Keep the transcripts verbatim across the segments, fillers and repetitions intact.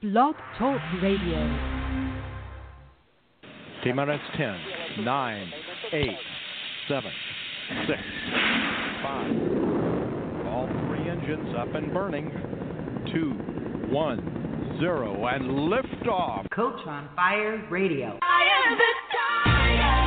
Blog Talk Radio. T-minus ten, nine, eight, seven, six, five. All three engines up and burning. Two, one, zero, and liftoff. Coach on Fire Radio. I am the tiger.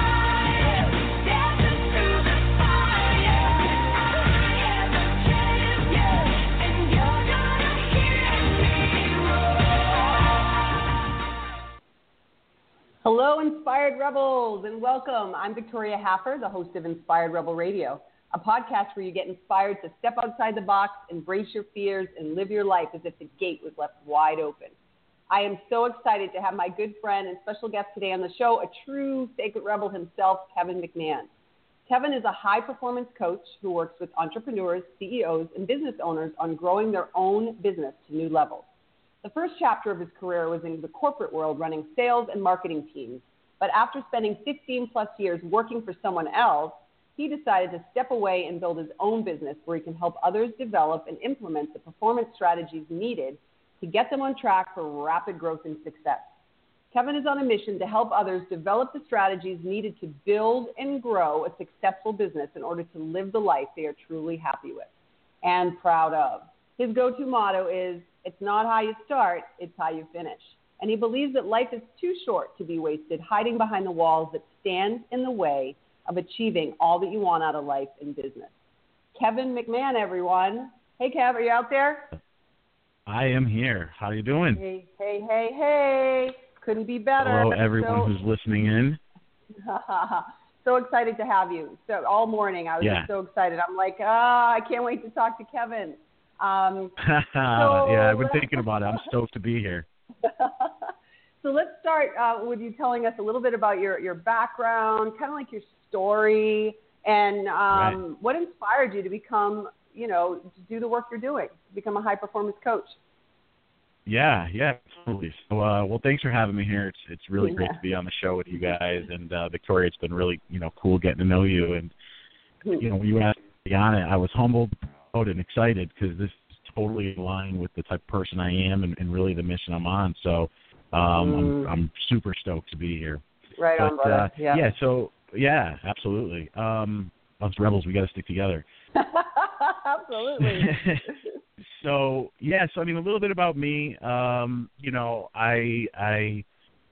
Hello, Inspired Rebels, and welcome. I'm Victoria Haffer, the host of Inspired Rebel Radio, a podcast where you get inspired to step outside the box, embrace your fears, and live your life as if the gate was left wide open. I am so excited to have my good friend and special guest today on the show, a true sacred rebel himself, Kevin McMahon. Kevin is a high-performance coach who works with entrepreneurs, C E Os, and business owners on growing their own business to new levels. The first chapter of his career was in the corporate world running sales and marketing teams. But after spending fifteen plus years working for someone else, he decided to step away and build his own business where he can help others develop and implement the performance strategies needed to get them on track for rapid growth and success. Kevin is on a mission to help others develop the strategies needed to build and grow a successful business in order to live the life they are truly happy with and proud of. His go-to motto is, "It's not how you start, it's how you finish." And he believes that life is too short to be wasted hiding behind the walls that stand in the way of achieving all that you want out of life and business. Kevin McMahon, everyone. Hey, Kev, are you out there? I am here. How you doing? Hey, hey, hey, hey. Couldn't be better. Hello, everyone so, who's listening in. So excited to have you. So all morning I was yeah. just so excited. I'm like, ah, I can't wait to talk to Kevin. Um, so, yeah, I've been thinking about it. I'm stoked to be here. So let's start uh, with you telling us a little bit about your, your background, kind of like your story, and um, right. what inspired you to become, you know, to do the work you're doing, to become a high-performance coach. Yeah, yeah, absolutely. So, uh, well, thanks for having me here. It's it's really yeah. great to be on the show with you guys. And, uh, Victoria, it's been really, you know, cool getting to know you. And, you know, when you asked me to be on it, I was humbled and excited because this is totally in line with the type of person I am and, and really the mission I'm on. So um, mm. I'm, I'm super stoked to be here. Right but, on, brother. Uh, yeah. yeah, so, yeah, absolutely. Um, us rebels, we got to stick together. Absolutely. So, yeah, so, I mean, a little bit about me. Um, you know, I I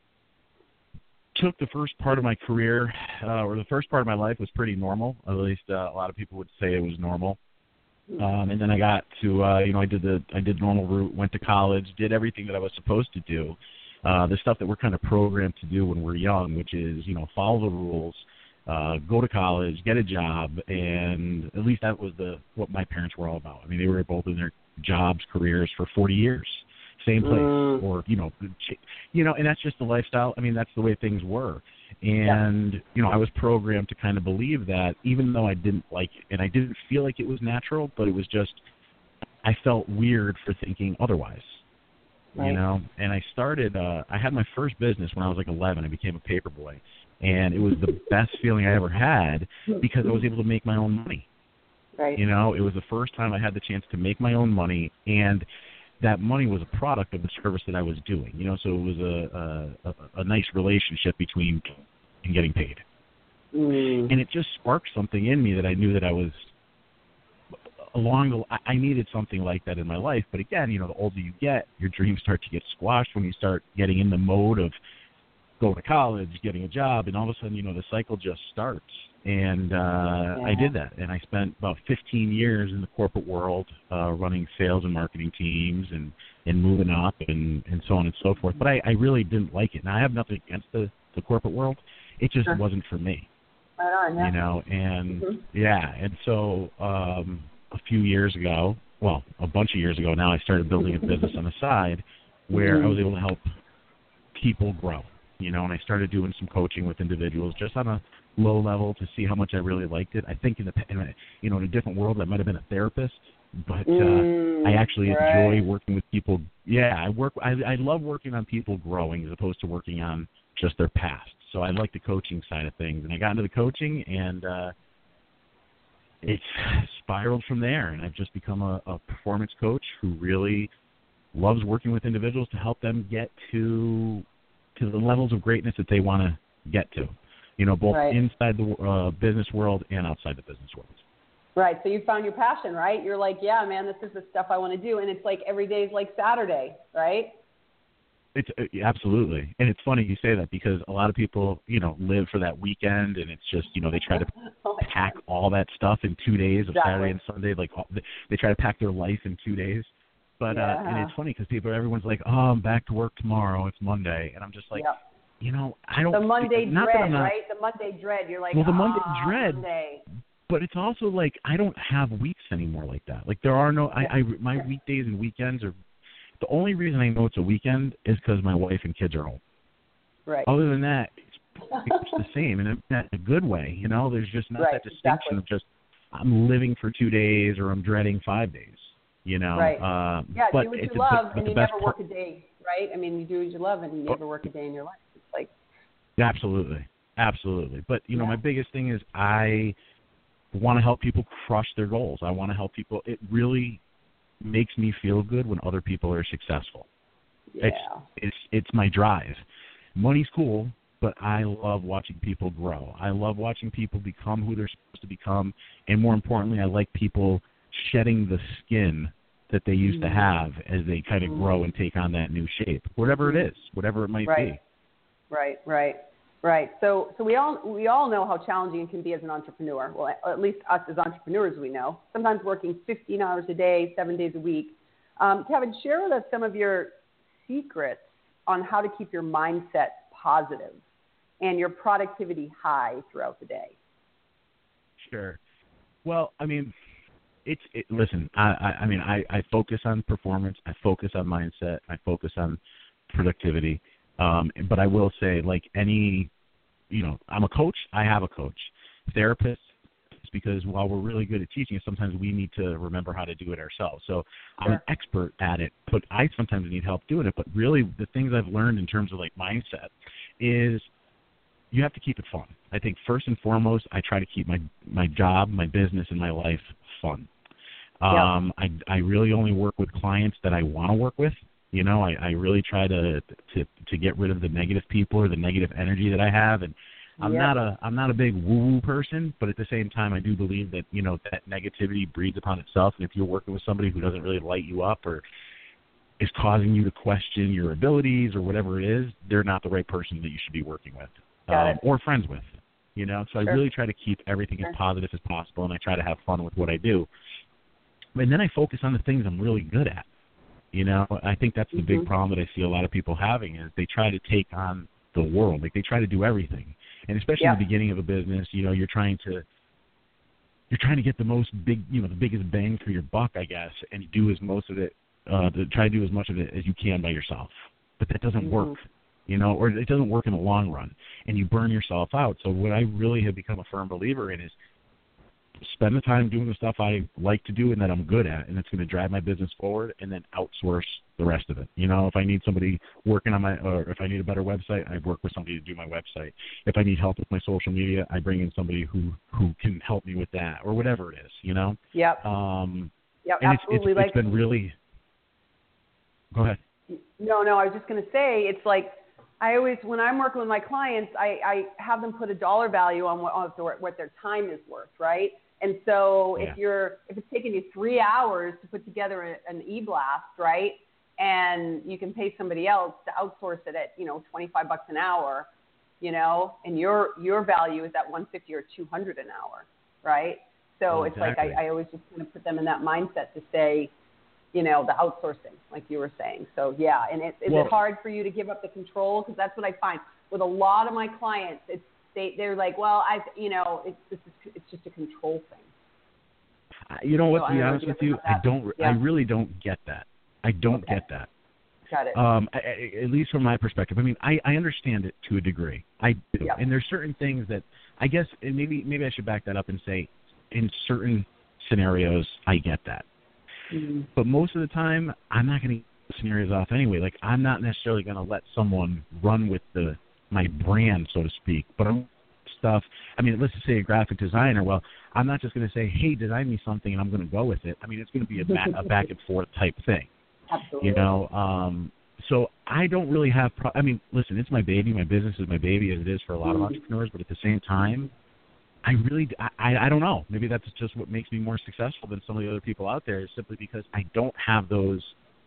took the first part of my career, uh, or the first part of my life was pretty normal. At least uh, a lot of people would say it was normal. Um, and then I got to, uh, you know, I did the I did normal route, went to college, did everything that I was supposed to do, uh, the stuff that we're kind of programmed to do when we're young, which is, you know, follow the rules, uh, go to college, get a job, and at least that was the what my parents were all about. I mean, they were both in their jobs, careers for forty years, same place, mm. or, you know, you know, and that's just the lifestyle. I mean, that's the way things were. And, yeah. you know, I was programmed to kind of believe that, even though I didn't like it, and I didn't feel like it was natural, but it was just, I felt weird for thinking otherwise, right. you know. And I started, uh, I had my first business when I was like eleven. I became a paper boy. And it was the best feeling I ever had because I was able to make my own money. Right. You know, it was the first time I had the chance to make my own money, and that money was a product of the service that I was doing. You know, so it was a a, a nice relationship between and getting paid. Mm. And it just sparked something in me that I knew that I was along the. I needed something like that in my life. But again, you know, the older you get, your dreams start to get squashed when you start getting in the mode of going to college, getting a job, and all of a sudden, you know, the cycle just starts. And uh, yeah. I did that, and I spent about fifteen years in the corporate world uh, running sales and marketing teams and, and moving up and, and so on and so forth. But I, I really didn't like it. Now, I have nothing against the, the corporate world. It just sure. wasn't for me. Right on, yeah. You know, and mm-hmm. yeah, and so um, a few years ago, well, a bunch of years ago now, I started building a business on the side where mm-hmm. I was able to help people grow. You know, and I started doing some coaching with individuals just on a low level to see how much I really liked it. I think in the in a, you know in a different world I might have been a therapist, but mm, uh, I actually right. enjoy working with people. Yeah, I work. I, I love working on people growing as opposed to working on just their past. So I like the coaching side of things, and I got into the coaching, and uh, it's spiraled from there. And I've just become a, a performance coach who really loves working with individuals to help them get to to the levels of greatness that they want to get to, you know, both right. inside the uh, business world and outside the business world. Right. So you found your passion, right? You're like, yeah, man, this is the stuff I want to do. And it's like every day is like Saturday, right? It's uh, absolutely. And it's funny you say that because a lot of people, you know, live for that weekend, and it's just, you know, they try to oh pack all that stuff in two days of exactly. Saturday and Sunday. Like all, they try to pack their life in two days. But yeah. uh, and it's funny because people, everyone's like, oh, I'm back to work tomorrow. It's Monday. And I'm just like, yep. you know, I don't. The Monday not dread, that I'm not, right? The Monday dread. You're like, well, the Monday oh, dread. Monday. But it's also like I don't have weeks anymore like that. Like there are no, I, I my weekdays and weekends are. The only reason I know it's a weekend is because my wife and kids are home. Right. Other than that, it's, it's the same, and in a good way. You know, there's just not right, that distinction exactly. of just I'm living for two days or I'm dreading five days. You know. Right. Uh, yeah, but do what it's you a, love, but and the you best never part, work a day, right? I mean, you do what you love, and you never work a day in your life. It's like. Absolutely, absolutely. But you know, yeah. my biggest thing is I want to help people crush their goals. I want to help people. It really makes me feel good when other people are successful. Yeah. It's it's it's my drive. Money's cool, but I love watching people grow. I love watching people become who they're supposed to become, and more importantly, I like people shedding the skin that they used mm-hmm. to have as they kind of mm-hmm. grow and take on that new shape, whatever it is, whatever it might right. be. Right, right, right. So, so we all we all know how challenging it can be as an entrepreneur. Well, at least us as entrepreneurs, we know. Sometimes working fifteen hours a day, seven days a week. Um, Kevin, share with us some of your secrets on how to keep your mindset positive and your productivity high throughout the day. Sure. Well, I mean, it's it, listen. I, I, I mean, I, I focus on performance. I focus on mindset. I focus on productivity. Um, but I will say, like any, you know, I'm a coach. I have a coach. Therapist. Because while we're really good at teaching it, sometimes we need to remember how to do it ourselves. So I'm sure. an expert at it, but I sometimes need help doing it. But really the things I've learned in terms of like mindset is you have to keep it fun. I think first and foremost, I try to keep my, my job, my business, and my life fun. Um, yeah. I, I really only work with clients that I want to work with. You know, I, I really try to, to to get rid of the negative people or the negative energy that I have. And I'm yep. not a I'm not a big woo-woo person, but at the same time, I do believe that, you know, that negativity breeds upon itself. And if you're working with somebody who doesn't really light you up or is causing you to question your abilities or whatever it is, they're not the right person that you should be working with um, or friends with. You know, so sure. I really try to keep everything sure. as positive as possible, and I try to have fun with what I do. And then I focus on the things I'm really good at. You know, I think that's the mm-hmm. big problem that I see a lot of people having is they try to take on the world. Like they try to do everything. And especially yeah. in the beginning of a business, you know, you're trying to you're trying to get the most big, you know, the biggest bang for your buck, I guess, and do as most of it, uh, to try to do as much of it as you can by yourself. But that doesn't mm-hmm. work, you know, or it doesn't work in the long run, and you burn yourself out. So what I really have become a firm believer in is spend the time doing the stuff I like to do and that I'm good at, and it's going to drive my business forward, and then outsource the rest of it. You know, if I need somebody working on my, or if I need a better website, I work with somebody to do my website. If I need help with my social media, I bring in somebody who, who can help me with that, or whatever it is, you know? Yep. Um, yep, and absolutely. It's, it's, like, it's been really, go ahead. No, no, I was just going to say, it's like, I always, when I'm working with my clients, I, I have them put a dollar value on what, on what their time is worth, right? And so yeah. if you're, if it's taking you three hours to put together a, an e-blast, right, and you can pay somebody else to outsource it at, you know, twenty-five bucks an hour, you know, and your your value is at one fifty or two hundred an hour, right? So well, it's exactly. like I, I always just kind of put them in that mindset to say, you know, the outsourcing, like you were saying. So yeah, and it, is well, it hard for you to give up the control? Because that's what I find with a lot of my clients. It's They, they're like, well, I, you know, it's just, it's just a control thing. You know what, so to be honest with you, I don't, yeah. I really don't get that. I don't okay. get that. Got it. Um, I, at least from my perspective. I mean, I, I understand it to a degree. I do. Yep. And there's certain things that, I guess, and maybe, maybe I should back that up and say, in certain scenarios, I get that. Mm-hmm. But most of the time, I'm not going to get scenarios off anyway. Like, I'm not necessarily going to let someone run with the my brand, so to speak, but I'm stuff. I mean, let's just say a graphic designer. Well, I'm not just going to say, hey, design me something and I'm going to go with it. I mean, it's going to be a, back, a back and forth type thing. Absolutely. You know, um, so I don't really have. Pro- I mean, listen, it's my baby. My business is my baby, as it is for a lot of Mhm. entrepreneurs. But at the same time, I really, I, I don't know. Maybe that's just what makes me more successful than some of the other people out there. Is simply because I don't have those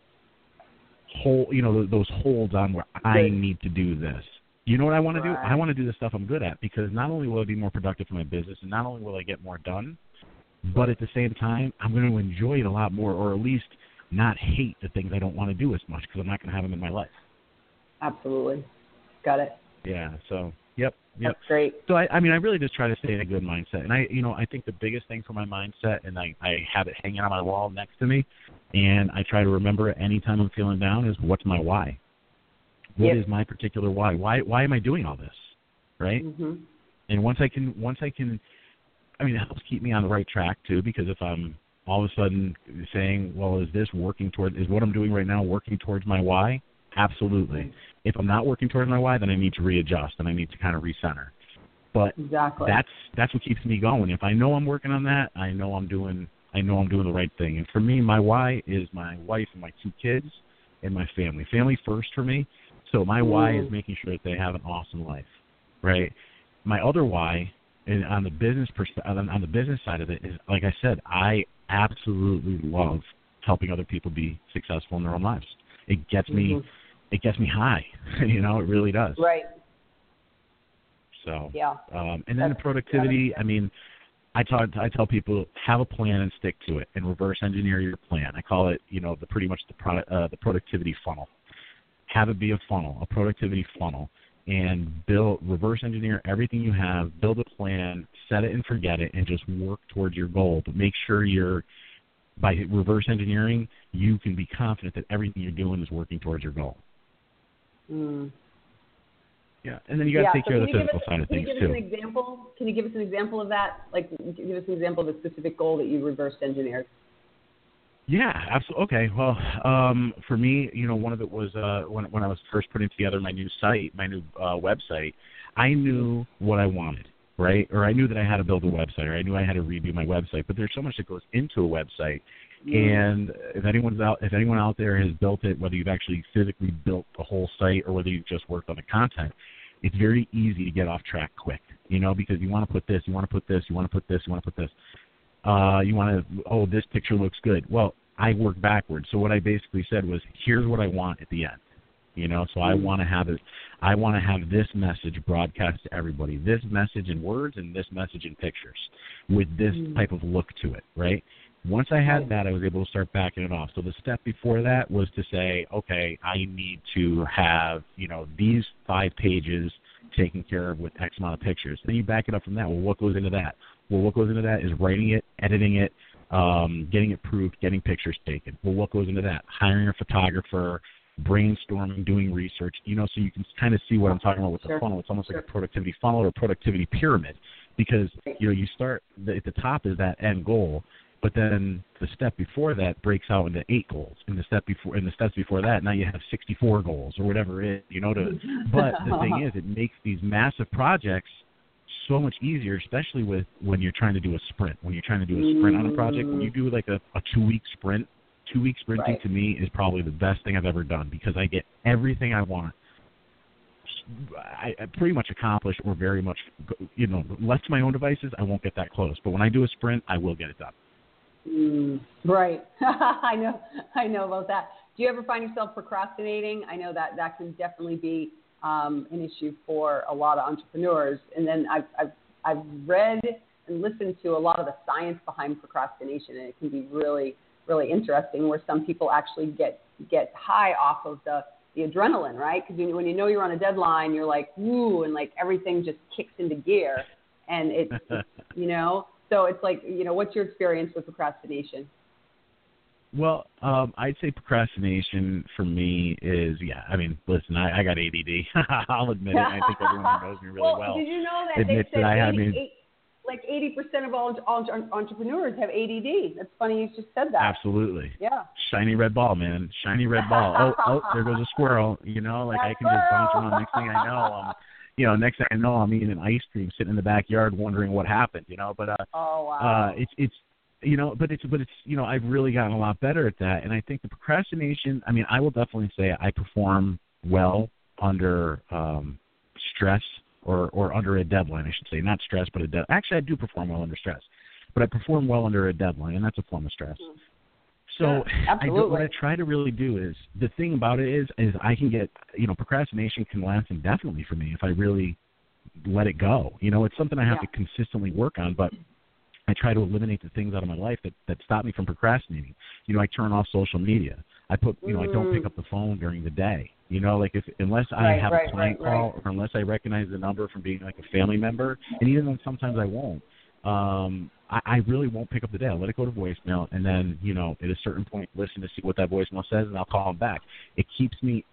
hold, you know, those holds on where I need to do this. You know what I want to do? Right. I want to do the stuff I'm good at, because not only will I be more productive for my business, and not only will I get more done, but at the same time, I'm going to enjoy it a lot more, or at least not hate the things I don't want to do as much, because I'm not going to have them in my life. Absolutely. Got it. Yeah. So, yep. Yep. That's great. So, I, I mean, I really just try to stay in a good mindset. And, I, you know, I think the biggest thing for my mindset, and I, I have it hanging on my wall next to me, and I try to remember it anytime I'm feeling down, is what's my why? What Yep. is my particular why? Why why am I doing all this? Right? Mm-hmm. And once I can, once I can, I mean, it helps keep me on the right track, too, because if I'm all of a sudden saying, well, is this working toward, is what I'm doing right now working towards my why? Absolutely. If I'm not working towards my why, then I need to readjust, and I need to kind of recenter. But Exactly. that's that's what keeps me going. If I know I'm working on that, I know I'm doing I know I'm doing the right thing. And for me, my why is my wife and my two kids and my family. Family first for me. So my why is making sure that they have an awesome life, right? My other why, and on the business pers- on on the business side of it, is, like I said, I absolutely love helping other people be successful in their own lives. It gets me, Mhm. it gets me high. You know, it really does. Right. So, Yeah. um, and then the That's- productivity. yeah. I mean, I talk, I tell people, have a plan and stick to it, and reverse engineer your plan. I call it, you know, the pretty much the product, uh, the productivity funnel. Have it be a funnel, a productivity funnel, and build, reverse engineer everything you have. Build a plan, set it and forget it, and just work towards your goal. But make sure you're, by reverse engineering, you can be confident that everything you're doing is working towards your goal. Mm. Yeah, and then you got to yeah, take so care of can the you give physical us, side of can things you give too. us an example? Can you give us an example of that? Like, give us an example of a specific goal that you reversed engineered. Yeah, absolutely. Okay, well, um, for me, you know, one of it was uh, when when I was first putting together my new site, my new uh, website. I knew what I wanted, right? Or I knew that I had to build a website, or I knew I had to redo my website. But there's so much that goes into a website. And if anyone's out, if anyone out there has built it, whether you've actually physically built the whole site or whether you've just worked on the content, it's very easy to get off track quick, you know, because you want to put this, you want to put this, you want to put this, you want to put this. Uh, you want to, oh, this picture looks good. Well, I work backwards. So what I basically said was, here's what I want at the end, you know. So I want to have it. I want to have this message broadcast to everybody. This message in words and this message in pictures, with this type of look to it, right? Once I had that, I was able to start backing it off. So the step before that was to say, okay, I need to have, you know, these five pages taken care of with X amount of pictures. Then you back it up from that. Well, what goes into that? Well, what goes into that is writing it, editing it, um, getting it proofed, getting pictures taken. Well, what goes into that? Hiring a photographer, brainstorming, doing research, you know, so you can kind of see what I'm talking about with the Sure. funnel. It's almost like a productivity funnel or a productivity pyramid, because, you know, you start, at the top is that end goal, but then the step before that breaks out into eight goals. And the step before, and the steps before that, now you have sixty-four goals or whatever it is, you know. To, but the thing is, it makes these massive projects so much easier, especially with when you're trying to do a sprint. When you're trying to do a sprint on a project, when you do like a, a two-week sprint, two-week sprinting Right. to me is probably the best thing I've ever done, because I get everything I want. I, I pretty much accomplished, or very much, you know, left to my own devices, I won't get that close. But when I do a sprint, I will get it done. Mm, right. I know. I know about that. Do you ever find yourself procrastinating? I know that that can definitely be um, an issue for a lot of entrepreneurs. And then I've, I've I've read and listened to a lot of the science behind procrastination, and it can be really really interesting. Where some people actually get get high off of the the adrenaline, right? Because when you know you're on a deadline, you're like, woo, and like everything just kicks into gear, and it, it's, you know. So it's like, you know, what's your experience with procrastination? Well, um, I'd say procrastination for me is, yeah, I mean, listen, I, I got A D D. I'll admit it. I think everyone who knows me really well, well did you know that admits they said that I have, eighty, I mean, eight, like eighty percent of all, all entrepreneurs have A D D? That's funny you just said that. Absolutely. Yeah. Shiny red ball, man. Shiny red ball. Oh, oh, there goes a squirrel. You know, like I can just bounce around. Next thing I know, I'm, you know, next thing I know, I'm eating an ice cream, sitting in the backyard, wondering what happened. You know, but uh, oh wow. uh, it's it's you know, but it's but it's you know I've really gotten a lot better at that, and I think the procrastination. I mean, I will definitely say I perform well under um, stress or or under a deadline. I should say, not stress, but a deadline. Actually, I do perform well under stress, but I perform well under a deadline, and that's a form of stress. So yeah, I do, what I try to really do is the thing about it is is I can get you know procrastination can last indefinitely for me if I really let it go. You know, it's something I have yeah. to consistently work on, but I try to eliminate the things out of my life that, that stop me from procrastinating. You know, I turn off social media. I put, you know, mm. I don't pick up the phone during the day. You know, like if unless I right, have right, a client right, call right. or unless I recognize the number from being like a family member, and even though sometimes I won't, um, I, I really won't pick up the day. I'll let it go to voicemail, and then, you know, at a certain point, listen to see what that voicemail says, and I'll call them back. It keeps me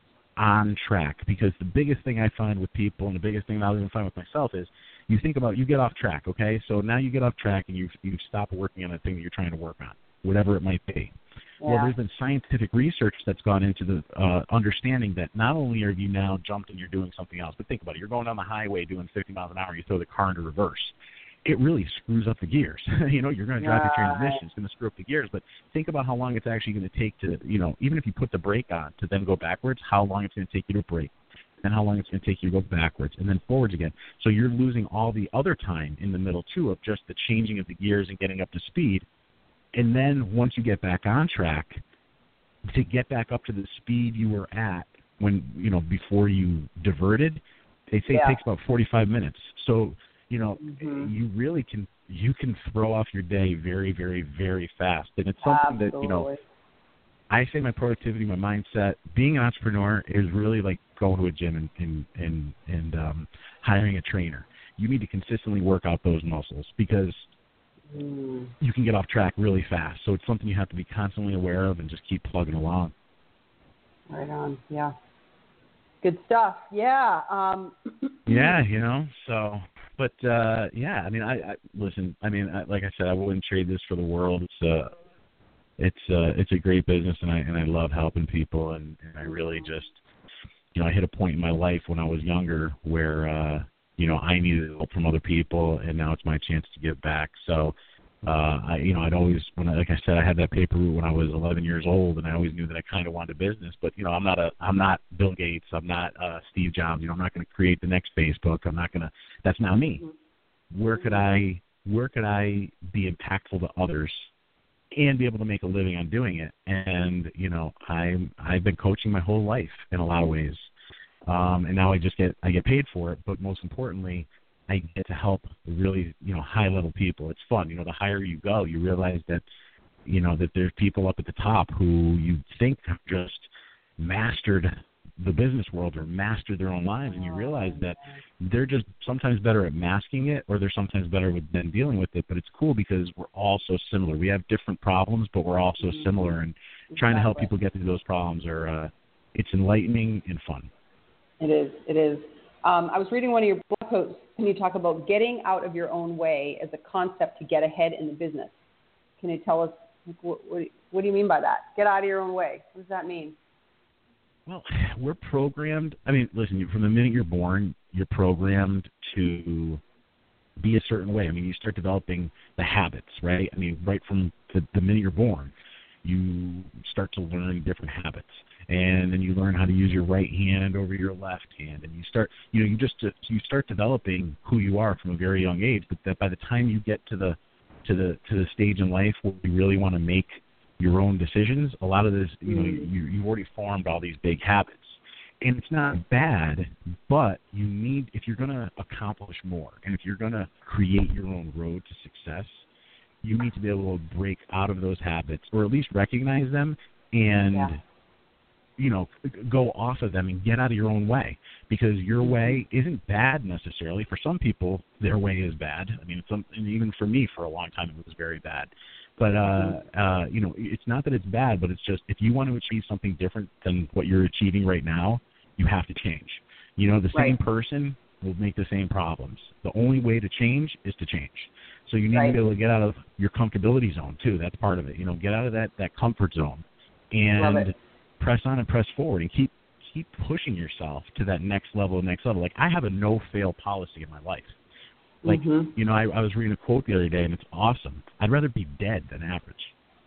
on track, because the biggest thing I find with people, and the biggest thing I'll even find with myself, is you think about, you get off track, okay? So now you get off track and you've, you've stopped working on the thing that you're trying to work on, whatever it might be. Yeah. Well, there's been scientific research that's gone into the uh, understanding that not only are you now jumped and you're doing something else, but think about it. You're going down the highway doing fifty miles an hour, you throw the car into reverse. It really screws up the gears. you know, you're going to drive yeah. your transmission. It's going to screw up the gears. But think about how long it's actually going to take to, you know, even if you put the brake on to then go backwards, how long it's going to take you to brake, then how long it's going to take you to go backwards, and then forwards again. So you're losing all the other time in the middle, too, of just the changing of the gears and getting up to speed. And then once you get back on track, to get back up to the speed you were at when, you know, before you diverted, they say yeah. it takes about forty-five minutes. So, you know, mm-hmm. you really can you can throw off your day very, very, very fast. And it's something Absolutely. that, you know, I say my productivity, my mindset, being an entrepreneur is really like going to a gym and and and, and um, hiring a trainer. You need to consistently work out those muscles, because mm. you can get off track really fast. So it's something you have to be constantly aware of and just keep plugging along. Right on. Yeah. Good stuff. Yeah. Um, yeah, you know, so, but, uh, yeah, I mean, I, I listen, I mean, I, like I said, I wouldn't trade this for the world. It's uh it's, uh, it's a great business, and I, and I love helping people. And, and I really just, you know, I hit a point in my life when I was younger where, uh, you know, I needed help from other people, and now it's my chance to give back. So, uh, I, you know, I'd always, when I, like I said, I had that paper route when I was eleven years old, and I always knew that I kind of wanted a business. But, you know, I'm not a, I'm not Bill Gates. I'm not uh, Steve Jobs. You know, I'm not going to create the next Facebook. I'm not going to. That's not me. Where could I, where could I be impactful to others, and be able to make a living on doing it? And, you know, I'm, I've been coaching my whole life in a lot of ways, um, and now I just get, I get paid for it. But most importantly, I get to help really, you know, high-level people. It's fun. You know, the higher you go, you realize that, you know, that there's people up at the top who you think have just mastered the business world or mastered their own lives, and you realize that they're just sometimes better at masking it, or they're sometimes better with than dealing with it. But it's cool because we're all so similar. We have different problems, but we're all so mm-hmm. similar, and exactly. trying to help people get through those problems are, uh, it's enlightening and fun. It is. It is. Um, I was reading one of your blog posts, and you talk about getting out of your own way as a concept to get ahead in the business. Can you tell us, what, what, what do you mean by that? Get out of your own way. What does that mean? Well, we're programmed. I mean, listen, from the minute you're born, you're programmed to be a certain way. I mean, you start developing the habits, right? I mean, right from the, the minute you're born, you start to learn different habits. And then you learn how to use your right hand over your left hand, and you start, you know, you just you start developing who you are from a very young age. But that by the time you get to the to the to the stage in life where you really want to make your own decisions, a lot of this, you know, you you've already formed all these big habits, and it's not bad. But you need, if you're going to accomplish more, and if you're going to create your own road to success, you need to be able to break out of those habits, or at least recognize them, and yeah. you know, go off of them and get out of your own way, because your way isn't bad necessarily. For some people, their way is bad. I mean, it's some, and even for me, for a long time, it was very bad. But, uh, uh, you know, it's not that it's bad, but it's just, if you want to achieve something different than what you're achieving right now, you have to change. You know, the same right. person will make the same problems. The only way to change is to change. So you need right. to be able to get out of your comfortability zone, too. That's part of it. You know, get out of that, that comfort zone. And press on and press forward, and keep keep pushing yourself to that next level, next level. Like, I have a no-fail policy in my life. Like, mm-hmm. you know, I, I was reading a quote the other day, and it's awesome. I'd rather be dead than average.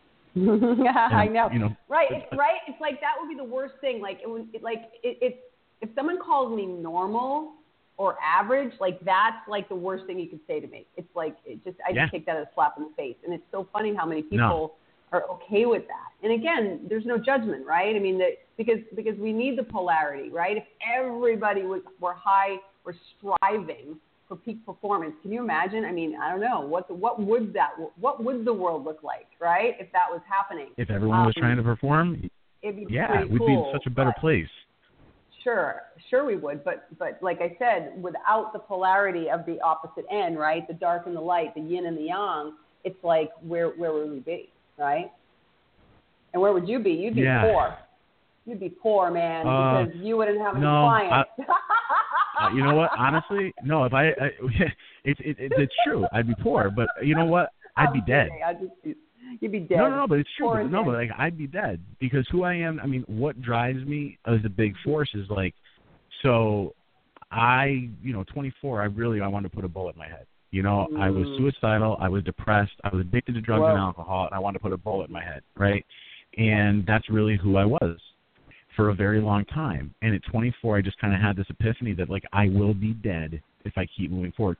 I know. You know, right? It's right. It's like that would be the worst thing. Like, it would, it, like it, it, if someone calls me normal or average, like that's like the worst thing you could say to me. It's like it just I yeah. just take that as a slap in the face, and it's so funny how many people no. are okay with that. And again, there's no judgment, right? I mean, that because because we need the polarity, right? If everybody was were high, were striving for peak performance, can you imagine? I mean, I don't know what the, what would that what would the world look like, right? If that was happening, if everyone um, was trying to perform, it'd be yeah, we'd cool, be in such a better but, place. Sure, sure we would, but but like I said, without the polarity of the opposite end, right? The dark and the light, the yin and the yang. It's like where where would we be, right? And where would you be? You'd be yeah. poor. You'd be poor, man, uh, because you wouldn't have any no, clients. I, uh, you know what? Honestly, no. If I, I it's it, it, it's true. I'd be poor, but you know what? I'd be dead. I'd just be, you'd be dead. No, no, no. But it's true. Poor But, no, dead. but like I'd be dead because who I am. I mean, what drives me as a big force is like. So, I, you know, twenty-four. I really I wanted to put a bullet in my head. You know, mm. I was suicidal. I was depressed. I was addicted to drugs Whoa. and alcohol, and I wanted to put a bullet in my head, right? And that's really who I was for a very long time. And at twenty-four, I just kind of had this epiphany that, like, I will be dead if I keep moving forward.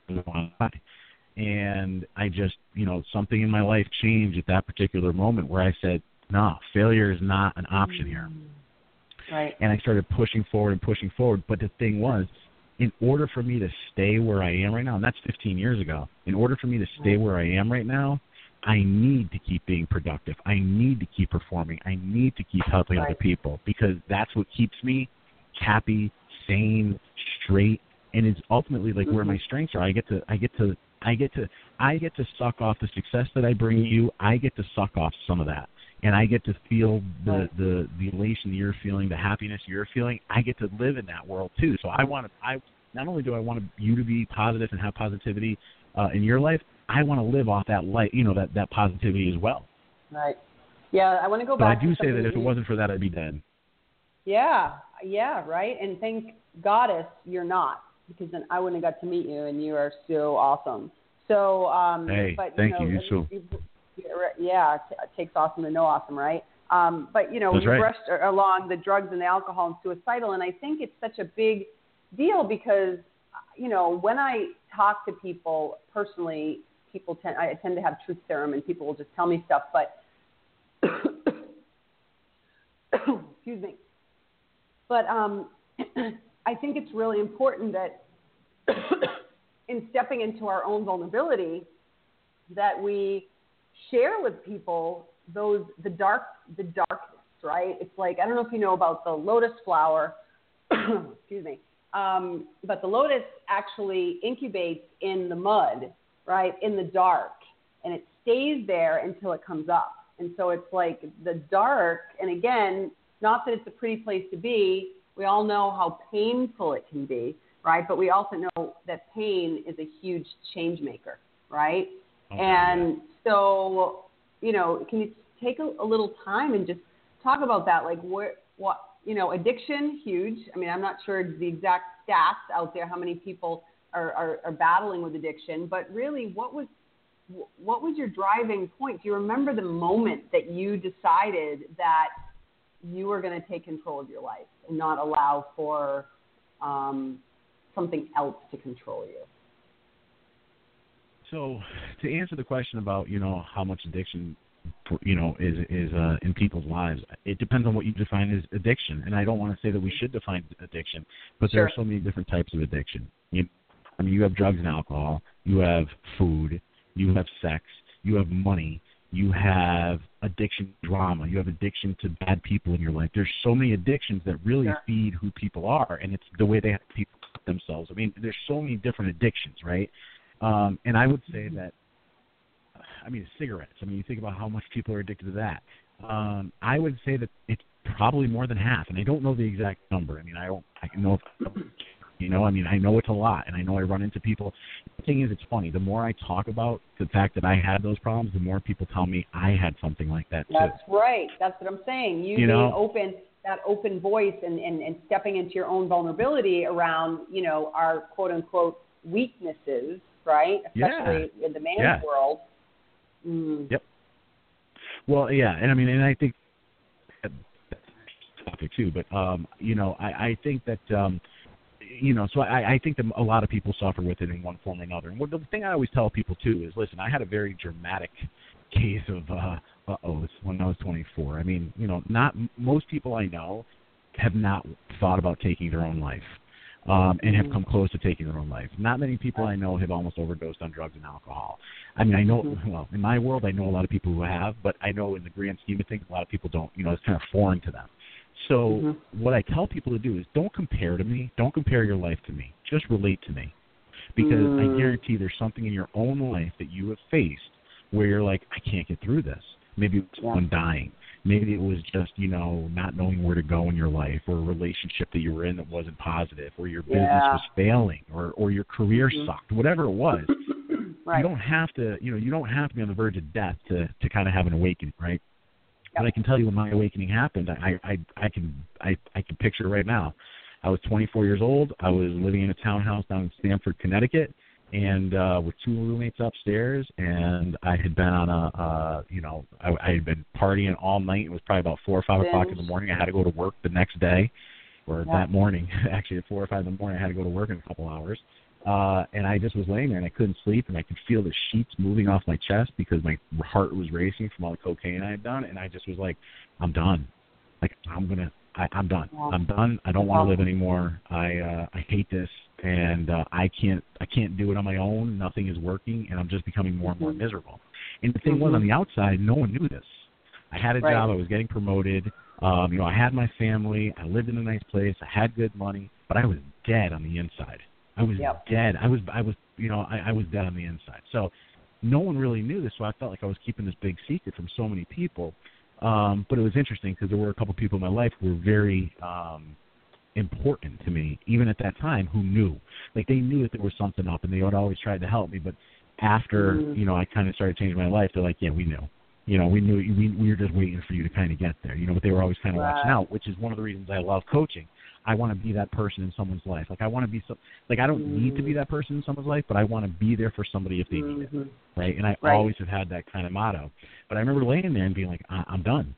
And I just, you know, something in my life changed at that particular moment where I said, no, failure is not an option here. Right. And I started pushing forward and pushing forward. But the thing was, in order for me to stay where I am right now, and that's fifteen years ago, in order for me to stay where I am right now, I need to keep being productive. I need to keep performing. I need to keep helping right. other people because that's what keeps me happy, sane, straight, and it's ultimately like mm-hmm. where my strengths are. I get to, I get to, I get to, I get to suck off the success that I bring you. I get to suck off some of that, and I get to feel the right. the the elation you're feeling, the happiness you're feeling. I get to live in that world too. So I want to, I not only do I want you to be positive and have positivity uh, in your life. I want to live off that light, you know, that, that positivity as well. Right. Yeah, I want to go but back. I do to say that if you... it wasn't for that, I'd be dead. Yeah, yeah, right. And thank Goddess you're not, because then I wouldn't have got to meet you, and you are so awesome. So, um, hey, but, thank you. Know, you, you yeah, it takes awesome to know awesome, right? Um, but you know, That's you right. brushed along the drugs and the alcohol and suicidal, and I think it's such a big deal because, you know, when I talk to people personally. People tend, I tend to have truth serum, and people will just tell me stuff. But excuse me. But um, I think it's really important that in stepping into our own vulnerability, that we share with people those the dark, the darkness. Right? It's like I don't know if you know about the lotus flower. excuse me. Um, but the lotus actually incubates in the mud. Right, in the dark, and it stays there until it comes up. And so it's like the dark, and again, not that it's a pretty place to be. We all know how painful it can be, right? But we also know that pain is a huge change maker, right? Okay, and yeah. so, you know, can you take a, a little time and just talk about that? Like, what, what, you know, addiction, huge. I mean, I'm not sure the exact stats out there, how many people Are, are, are battling with addiction, but really, what was what was your driving point? Do you remember the moment that you decided that you were going to take control of your life and not allow for um, something else to control you? So, to answer the question about you know how much addiction you know is is uh, in people's lives, it depends on what you define as addiction. And I don't want to say that we should define addiction, but sure. there are so many different types of addiction. You I mean, you have drugs and alcohol, you have food, you have sex, you have money, you have addiction to drama, you have addiction to bad people in your life. There's so many addictions that really sure. feed who people are, and it's the way they have people themselves. I mean, there's so many different addictions, right? Um, and I would say that, I mean, cigarettes. I mean, you think about how much people are addicted to that. Um, I would say that it's probably more than half, and I don't know the exact number. I mean, I don't, I know if You know, I mean, I know it's a lot, and I know I run into people. The thing is, it's funny. The more I talk about the fact that I had those problems, the more people tell me I had something like that, too. That's right. That's what I'm saying. You, you being know? open, that open voice and, and, and stepping into your own vulnerability around, you know, our quote-unquote weaknesses, right? Especially yeah. in the man's yeah. world. Mm. Yep. Well, yeah, and I mean, and I think that's a topic too, but um, you know, I, I think that um, you know, so I, I think that a lot of people suffer with it in one form or another. And what, the thing I always tell people too is, listen, I had a very dramatic case of uh, uh-oh when I was twenty-four. I mean, you know, not most people I know have not thought about taking their own life. Um, and have come close to taking their own life. Not many people I know have almost overdosed on drugs and alcohol. I mean, I know, mm-hmm. well, in my world, I know a lot of people who have, but I know in the grand scheme of things, a lot of people don't. You know, it's kind of foreign to them. So mm-hmm. what I tell people to do is don't compare to me. Don't compare your life to me. Just relate to me. Because mm. I guarantee there's something in your own life that you have faced where you're like, I can't get through this. Maybe it's yeah. someone dying. Maybe it was just, you know, not knowing where to go in your life, or a relationship that you were in that wasn't positive, or your business yeah. was failing, or, or your career mm-hmm. sucked, whatever it was. Right. You don't have to, you know, you don't have to be on the verge of death to, to kind of have an awakening, right? Yep. But I can tell you when my awakening happened, I, I, I can, I, I can picture it right now. I was twenty-four years old. I was living in a townhouse down in Stamford, Connecticut, and uh, with two roommates upstairs, and I had been on a, uh, you know, I, I had been partying all night. It was probably about four or five Binge. o'clock in the morning. I had to go to work the next day, or yeah. that morning. Actually, at four or five in the morning, I had to go to work in a couple hours. Uh, and I just was laying there, and I couldn't sleep, and I could feel the sheets moving off my chest because my heart was racing from all the cocaine I had done, and I just was like, I'm done. Like, I'm going to, I'm done. Yeah. I'm done. I don't want to live anymore. I uh, I hate this. And uh, I can't I can't do it on my own. Nothing is working, and I'm just becoming more and more miserable. And the thing mm-hmm. was, on the outside, no one knew this. I had a right. job. I was getting promoted. Um, you know, I had my family. I lived in a nice place. I had good money, but I was dead on the inside. I was yep. dead. I was I was you know I, I was dead on the inside. So no one really knew this. So I felt like I was keeping this big secret from so many people. Um, but it was interesting because there were a couple people in my life who were very um, important to me, even at that time, who knew. Like, they knew that there was something up, and they had always tried to help me. But after, mm. you know, I kind of started changing my life, they're like, yeah, we knew. You know, we knew we, we were just waiting for you to kind of get there. You know, but they were always kind of right. watching out, which is one of the reasons I love coaching. I want to be that person in someone's life. Like, I want to be so, like, I don't mm. need to be that person in someone's life, but I want to be there for somebody if they mm-hmm. need it, right? And I right. always have had that kind of motto. But I remember laying there and being like, I- I'm done.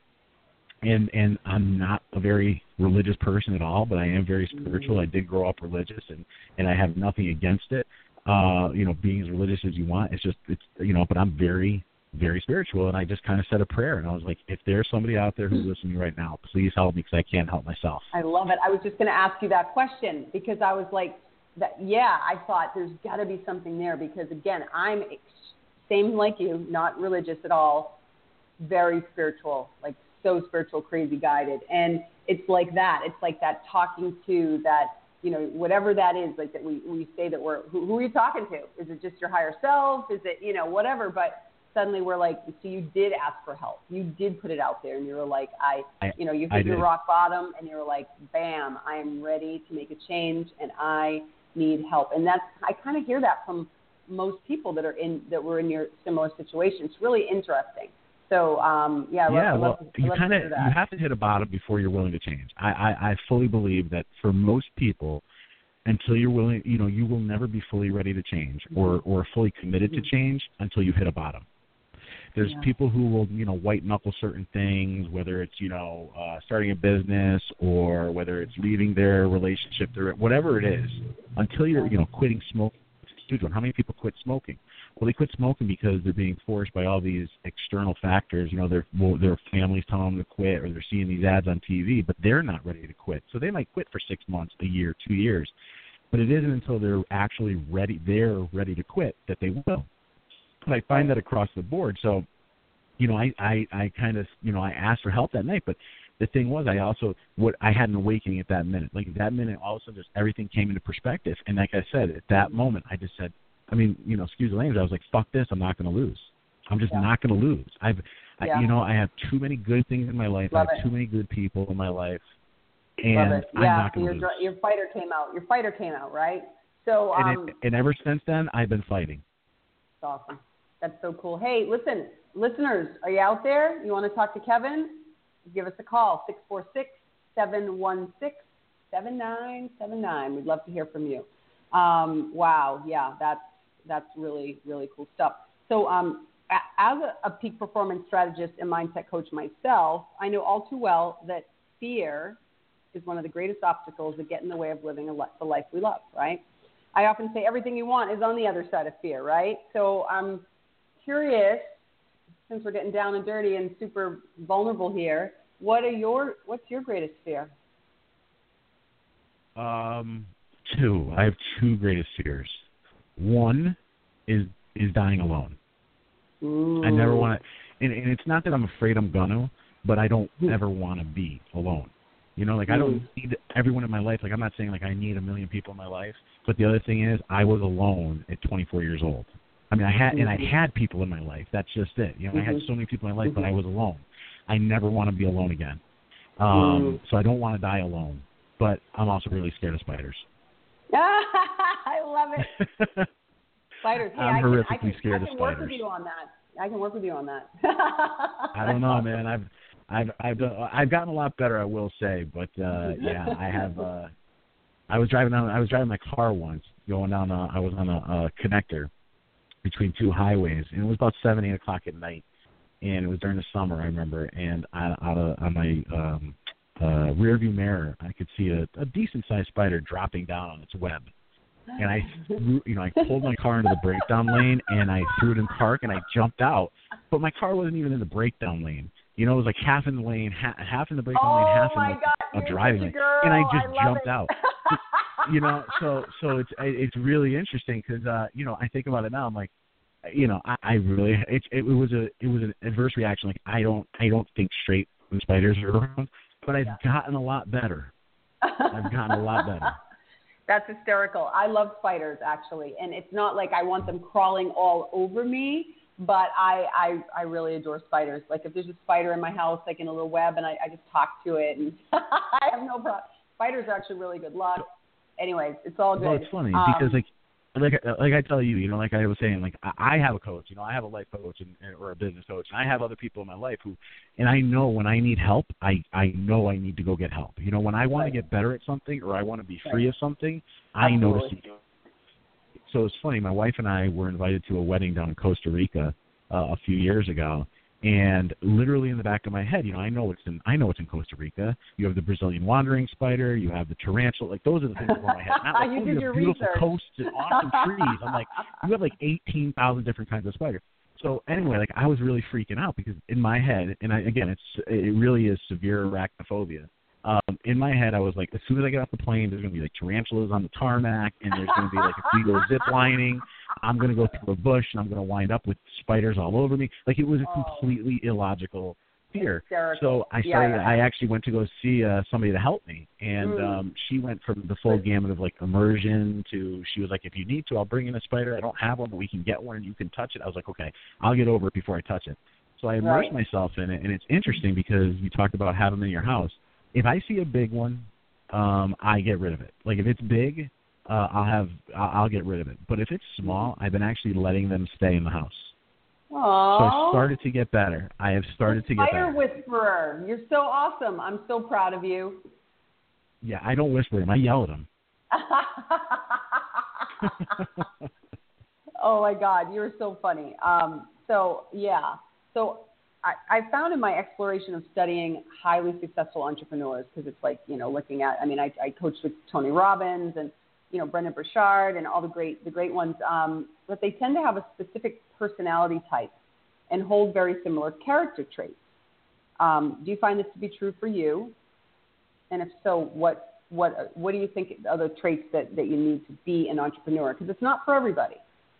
And and I'm not a very religious person at all, but I am very spiritual. I did grow up religious, and, and I have nothing against it. Uh, you know, being as religious as you want. It's just, it's you know, but I'm very, very spiritual, and I just kind of said a prayer, and I was like, if there's somebody out there who's listening right now, please help me because I can't help myself. I love it. I was just going to ask you that question because I was like, that. yeah, I thought there's got to be something there because, again, I'm same like you, not religious at all, very spiritual, like so spiritual, crazy guided. And it's like that. It's like that talking to that, you know, whatever that is, like that we, we say that we're, who, who are you talking to? Is it just your higher self? Is it, you know, whatever. But suddenly we're like, so you did ask for help. You did put it out there and you were like, I, I you know, you hit your rock bottom and you were like, bam, I am ready to make a change and I need help. And that's, I kind of hear that from most people that are in, that were in your similar situation. It's really interesting. So, um, yeah, I yeah, love, well, I love, you I love kind of you have to hit a bottom before you're willing to change. I, I, I fully believe that for most people, until you're willing, you know, you will never be fully ready to change or, or fully committed mm-hmm. to change until you hit a bottom. There's yeah. people who will, you know, white knuckle certain things, whether it's, you know, uh, starting a business or whether it's leaving their relationship, their, whatever it is, until you're, you know, quitting smoking. It's a huge one. How many people quit smoking? Well, they quit smoking because they're being forced by all these external factors. You know, their well, their families telling them to quit, or they're seeing these ads on T V, but they're not ready to quit. So they might quit for six months, a year, two years, but it isn't until they're actually ready, they're ready to quit that they will. And I find that across the board. So, you know, I, I, I kind of, you know, I asked for help that night, but the thing was, I also, what I had an awakening at that minute. Like that minute, all of a sudden, just everything came into perspective. And like I said, at that moment, I just said, I mean, you know, excuse the language, I was like, fuck this, I'm not going to lose. I'm just yeah. not going to lose. I've, yeah. I, you know, I have too many good things in my life. Love I have it. too many good people in my life. And Love it. I'm yeah, not so going to your, lose. Your fighter came out. Your fighter came out, right? So, um, and, it, and ever since then, I've been fighting. That's awesome. That's so cool. Hey, listen, listeners, are you out there? You want to talk to Kevin? Give us a call, six four six, seven one six, seven nine seven nine. We'd love to hear from you. Um, wow, yeah, that's that's really, really cool stuff. So um, a- as a, a peak performance strategist and mindset coach myself, I know all too well that fear is one of the greatest obstacles that get in the way of living a li- the life we love, right? I often say everything you want is on the other side of fear, right? So I'm curious, since we're getting down and dirty and super vulnerable here, what are your what's your greatest fear? Um, two. I have two greatest fears. One is is dying alone. Ooh. I never want to, and, and it's not that I'm afraid I'm gonna, but I don't ever want to be alone. You know, like I don't need everyone in my life. Like I'm not saying like I need a million people in my life, but the other thing is I was alone at twenty-four years old. I mean, I had and I had people in my life. That's just it. You know, mm-hmm. I had so many people in my life, mm-hmm. but I was alone. I never want to be alone again. Um, mm. So I don't want to die alone. But I'm also really scared of spiders. I love it. Spiders. Hey, I'm I horrifically can, I can, scared I of can spiders. work with you on that. I can work with you on that. I don't know, man. I've I've I've done, I've gotten a lot better, I will say, but uh, yeah, I have. Uh, I was driving down. I was driving my car once, going down. A, I was on a, a connector between two highways, and it was about seven, eight o'clock at night, and it was during the summer, I remember. And on, out of, on my um, uh, rear view mirror, I could see a, a decent sized spider dropping down on its web. And I, threw, you know, I pulled my car into the breakdown lane, and I threw it in park, and I jumped out. But my car wasn't even in the breakdown lane. You know, it was like half in the lane, half, half in the breakdown oh lane, half in the a driving lane, and I just I jumped it. out. You know, so so it's it's really interesting because uh, you know, I think about it now. I'm like, you know, I, I really it, it was a it was an adverse reaction. Like I don't I don't think straight when spiders are around, but I've yeah. gotten a lot better. I've gotten a lot better. That's hysterical. I love spiders, actually. And it's not like I want them crawling all over me, but I, I, I really adore spiders. Like if there's a spider in my house, like in a little web, and I, I just talk to it, and I have no problem. Spiders are actually really good luck. Anyways, it's all good. Well, it's funny um, because like, like, like I tell you, you know, like I was saying, like I have a coach, you know, I have a life coach and, or a business coach, and I have other people in my life who, and I know when I need help, I, I know I need to go get help. You know, when I want right. to get better at something or I want to be free right. of something, I Absolutely. notice it. So it's funny. My wife and I were invited to a wedding down in Costa Rica uh, a few years ago, and literally in the back of my head, you know, I know it's in I know it's in Costa Rica. You have the Brazilian wandering spider, you have the tarantula, like those are the things that go in my head. Not like, you oh, did you your have beautiful research. coasts and awesome trees. I'm like, you have like eighteen thousand different kinds of spiders. So anyway, like I was really freaking out because in my head, and I, again, it's it really is severe arachnophobia. Um, in my head, I was like, as soon as I get off the plane, there's going to be like tarantulas on the tarmac, and there's going to be like if we go zip lining, I'm going to go through a bush, and I'm going to wind up with spiders all over me. Like it was a completely illogical fear. Hysterical. So I started. Yeah. I actually went to go see uh, somebody to help me, and mm. um, she went from the full gamut of like immersion to she was like, if you need to, I'll bring in a spider. I don't have one, but we can get one, and you can touch it. I was like, okay, I'll get over it before I touch it. So I immersed right. myself in it, and it's interesting because you talked about having them in your house. If I see a big one, um, I get rid of it. Like if it's big, uh, I'll have I'll, I'll get rid of it. But if it's small, I've been actually letting them stay in the house. Aww. So I've started to get better. I have started to get better. Spider whisperer, you're so awesome. I'm so proud of you. Yeah, I don't whisper them. I yell at them. Oh my God, you're so funny. Um, so yeah, so. I, I found in my exploration of studying highly successful entrepreneurs, because it's like, you know, looking at, I mean, I, I coached with Tony Robbins and, you know, Brendon Burchard and all the great, the great ones, um, but they tend to have a specific personality type and hold very similar character traits. Um, do you find this to be true for you? And if so, what, what, what do you think are the traits that, that you need to be an entrepreneur? Because it's not for everybody.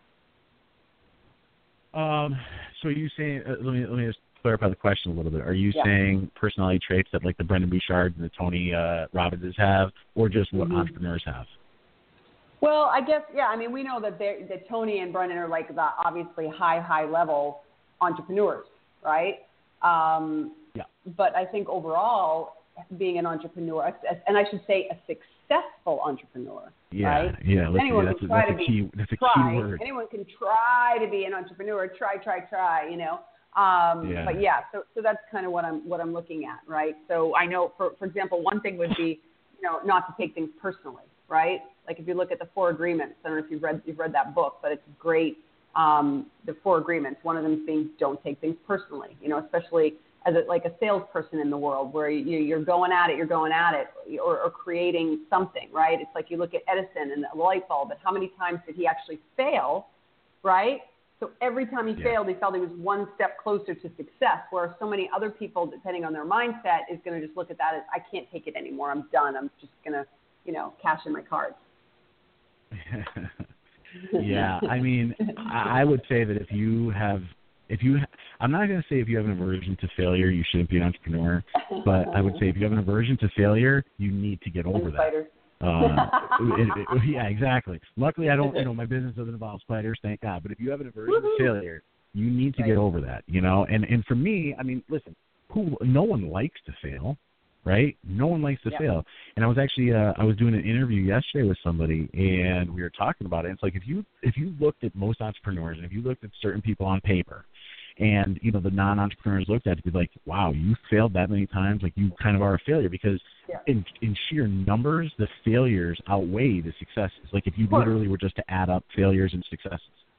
Um, so you saying, uh, let me, let me just clarify the question a little bit. Are you yeah. saying personality traits that like the Brendon Burchard and the Tony uh, Robbins have, or just what mm-hmm. entrepreneurs have? Well, I guess, yeah, I mean, we know that, that Tony and Brendon are like the obviously high, high level entrepreneurs, right? Um, yeah. But I think overall, being an entrepreneur, and I should say a successful entrepreneur, yeah, right? Yeah, let's Anyone see, that's, can a, try that's to a key, be, that's a try. key word. Anyone can try to be an entrepreneur, try, try, try, you know? Um, yeah. But yeah, so, so that's kind of what I'm, what I'm looking at, right? So I know, for, for example, one thing would be, you know, not to take things personally, right? Like if you look at the Four Agreements, I don't know if you've read, you've read that book, but it's great. Um, the Four Agreements, one of them being don't take things personally, you know, especially as a, like a salesperson in the world where you, you're going at it, you're going at it, or, or creating something, right? It's like you look at Edison and the light bulb, and how many times did he actually fail, right? So every time he yeah. failed, he felt he was one step closer to success, whereas so many other people, depending on their mindset, is going to just look at that as, I can't take it anymore, I'm done, I'm just going to, you know, cash in my cards. Yeah, I mean, I would say that if you have, if you, I'm not going to say if you have an aversion to failure, you shouldn't be an entrepreneur, but I would say if you have an aversion to failure, you need to get over that. Uh, it, it, yeah, exactly. Luckily, I don't, you know, my business doesn't involve spiders, thank God, but if you have an aversion Woo-hoo. to failure, you need to right. get over that, you know, and, and for me, I mean, listen, who, no one likes to fail. Right? No one likes to yeah. fail. And I was actually uh, I was doing an interview yesterday with somebody, and we were talking about it. And it's like if you if you looked at most entrepreneurs, and if you looked at certain people on paper, and you know the non-entrepreneurs looked at it, be like, wow, you failed that many times, like you kind of are a failure because yeah. in in sheer numbers, the failures outweigh the successes. Like if you literally were just to add up failures and successes.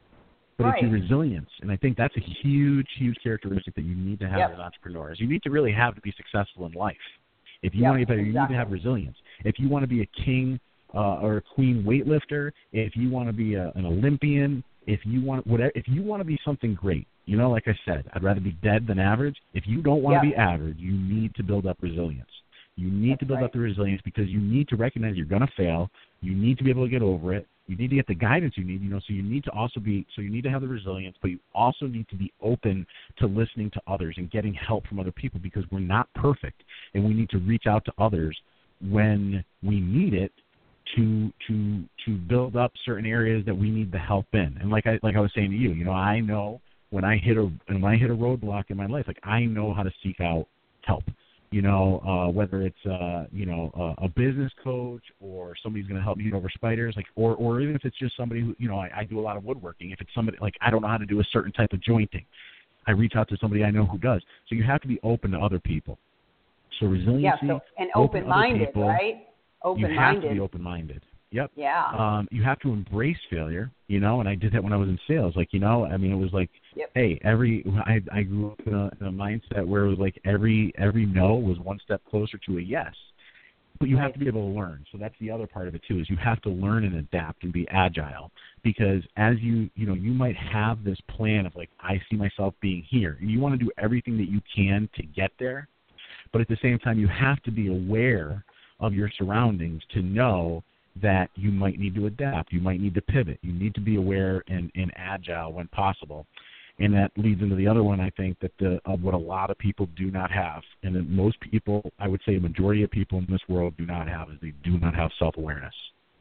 But right. it's your resilience, and I think that's a huge, huge characteristic that you need to have yep. as entrepreneurs. You need to really have to be successful in life. If you yep, want to get better, exactly. you need to have resilience. If you want to be a king uh, or a queen weightlifter, if you want to be a, an Olympian, if you want whatever, if you want to be something great, you know, like I said, I'd rather be dead than average. If you don't want yep. to be average, you need to build up resilience. You need That's to build right. up the resilience because you need to recognize you're going to fail. You need to be able to get over it. You need to get the guidance you need, you know, so you need to also be, so you need to have the resilience, but you also need to be open to listening to others and getting help from other people because we're not perfect and we need to reach out to others when we need it to, to, to build up certain areas that we need the help in. And like I, like I was saying to you, you know, I know when I hit a, when I hit a roadblock in my life, like I know how to seek out help. You know, uh, whether it's, uh, you know, uh, a business coach or somebody's going to help me get over spiders, like, or, or even if it's just somebody who, you know, I, I do a lot of woodworking. If it's somebody, like, I don't know how to do a certain type of jointing, I reach out to somebody I know who does. So you have to be open to other people. So resiliency, yeah, so, and open open-minded, people, right? Open-minded. You have to be open-minded. Yep. Yeah. Um, you have to embrace failure, you know, and I did that when I was in sales. Like, you know, I mean, it was like, yep. hey, every I, I grew up in a, in a mindset where it was like every every no was one step closer to a yes. But you right. have to be able to learn. So that's the other part of it too, is you have to learn and adapt and be agile. Because as you, you know, you might have this plan of like, I see myself being here. You want to do everything that you can to get there. But at the same time, you have to be aware of your surroundings to know that you might need to adapt, you might need to pivot, you need to be aware and, and agile when possible. And that leads into the other one, I think, that the of what a lot of people do not have, and that most people, I would say a majority of people in this world do not have, is they do not have self-awareness.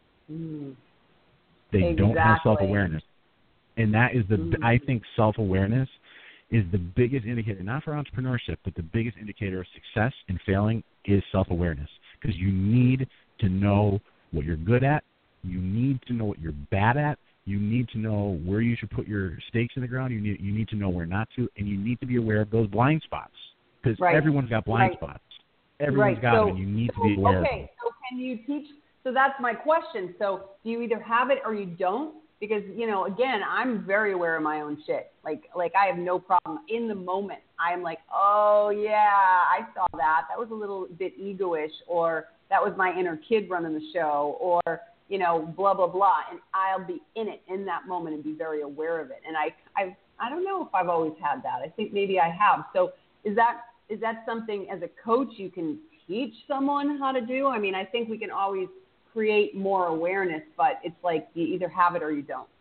Mm. They exactly. don't have self-awareness. And that is the, mm. I think self-awareness is the biggest indicator, not for entrepreneurship, but the biggest indicator of success and failing is self-awareness. Because you need to know what you're good at, you need to know what you're bad at, you need to know where you should put your stakes in the ground, you need you need to know where not to, and you need to be aware of those blind spots, because right. everyone's got blind right. spots. Everyone's right. got so, them, and you need so, to be aware okay, of them. so can you teach, so that's my question, so do you either have it or you don't? Because, you know, again, I'm very aware of my own shit. Like, like I have no problem in the moment. I'm like, oh, yeah, I saw that. That was a little bit egoish, or that was my inner kid running the show, or, you know, blah, blah, blah. And I'll be in it in that moment and be very aware of it. And I I, I don't know if I've always had that. I think maybe I have. So is that is that something as a coach you can teach someone how to do? I mean, I think we can always create more awareness, but it's like you either have it or you don't.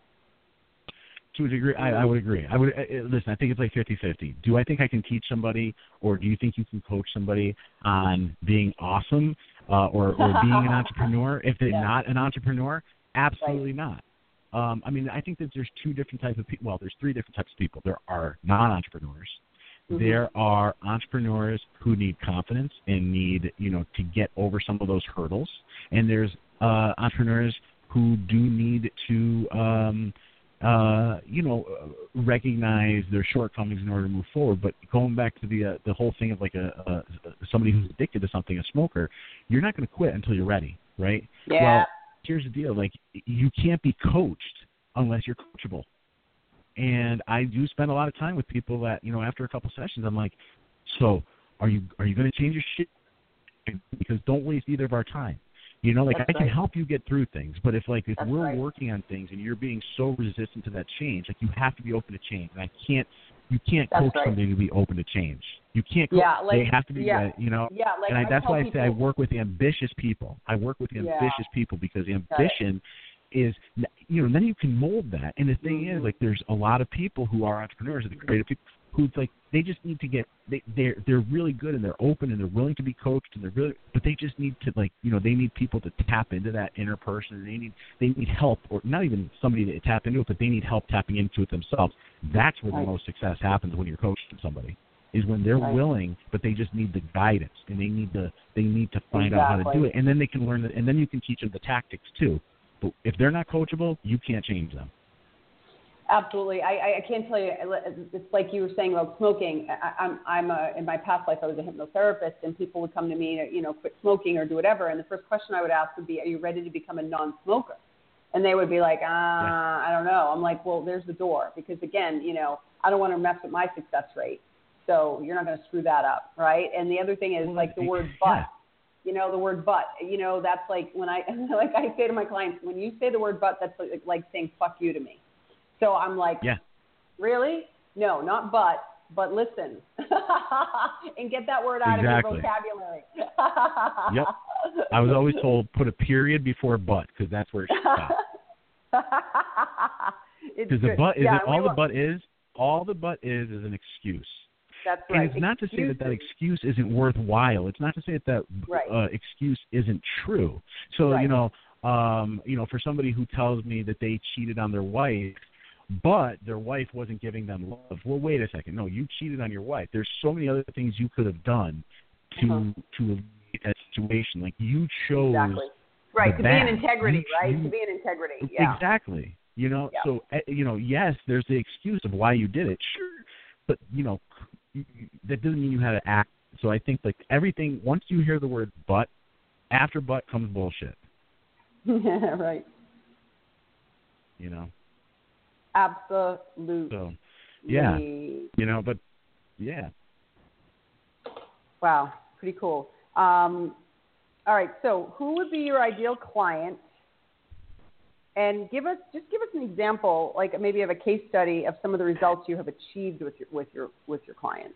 To a degree, I, I would agree. I would uh, listen. I think it's like fifty-fifty. Do I think I can teach somebody, or do you think you can coach somebody on being awesome uh, or, or being an entrepreneur? If they're yeah. not an entrepreneur, absolutely right. not. Um, I mean, I think that there's two different types of people. Well, there's three different types of people. There are non-entrepreneurs. Mm-hmm. There are entrepreneurs who need confidence and need, you know, to get over some of those hurdles. And there's uh, entrepreneurs who do need to, um, uh, you know, recognize their shortcomings in order to move forward. But going back to the uh, the whole thing of like a, a somebody who's addicted to something, a smoker, you're not going to quit until you're ready, right? Yeah. Well, here's the deal. Like, you can't be coached unless you're coachable. And I do spend a lot of time with people that, you know, after a couple sessions, I'm like, so are you are you going to change your shit? Because don't waste either of our time. You know, like, That's I can right. help you get through things, but if, like, if That's we're right. working on things and you're being so resistant to that change, like, you have to be open to change. And I can't, you can't That's coach right. somebody to be open to change. You can't coach. Yeah, like, they have to be, yeah. uh, you know. Yeah, like and I, I that's tell why I say I people- work with ambitious people. I work with Yeah. ambitious people because Got it. ambition is, you know, then you can mold that. And the thing Mhm. is, like, there's a lot of people who are entrepreneurs, the creative people, who, like, they just need to get, they, they're, they're really good and they're open and they're willing to be coached and they're really, but they just need to, like, you know, they need people to tap into that inner person, and they need, they need help, or not even somebody to tap into it, but they need help tapping into it themselves. That's where Right. the most success happens when you're coaching somebody, is when they're Right. willing, but they just need the guidance, and they need to, they need to find out how to Exactly. do it, and then they can learn, the, and then you can teach them the tactics too. But if they're not coachable, you can't change them. Absolutely. I, I- I can't tell you, it's like you were saying about smoking. I, I'm, I'm a, in my past life, I was a hypnotherapist, and people would come to me, you know, quit smoking or do whatever. And the first question I would ask would be, are you ready to become a non-smoker? And they would be like, uh, Yeah. I don't know. I'm like, well, there's the door. Because, again, you know, I don't want to mess with my success rate. So you're not going to screw that up, right? And the other thing is, Well, like, the word yeah. but. You know, the word but, you know, that's like when I, like I say to my clients, when you say the word but, that's like, like saying fuck you to me. So I'm like, Yeah. really? No, not but, but listen. And get that word out Exactly. of your vocabulary. Yep. I was always told put a period before but, because that's where it should stop. Because the but is yeah, it, all we the were, but is all the but is is an excuse. That's And right. it's not to say that that Excuses. excuse isn't worthwhile. It's not to say that that Right. uh, excuse isn't true. So Right. you know, um, you know, for somebody who tells me that they cheated on their wife, but their wife wasn't giving them love. Well, wait a second. No, you cheated on your wife. There's so many other things you could have done to Uh-huh. to alleviate that situation. Like, you chose Exactly. Right. the To be in bad. integrity, You- right? you- To be in integrity. Yeah. Exactly. You know, Yeah. so, uh, you know, yes, there's the excuse of why you did it. Sure. But, you know, you- you- that doesn't mean you had to act. So I think, like, everything, once you hear the word but, after but comes bullshit, Right. you know. Absolutely. So, yeah, you know, but, yeah. Wow, pretty cool. Um, all right, so who would be your ideal client? And give us just give us an example, like maybe of a case study of some of the results you have achieved with your with your with your clients.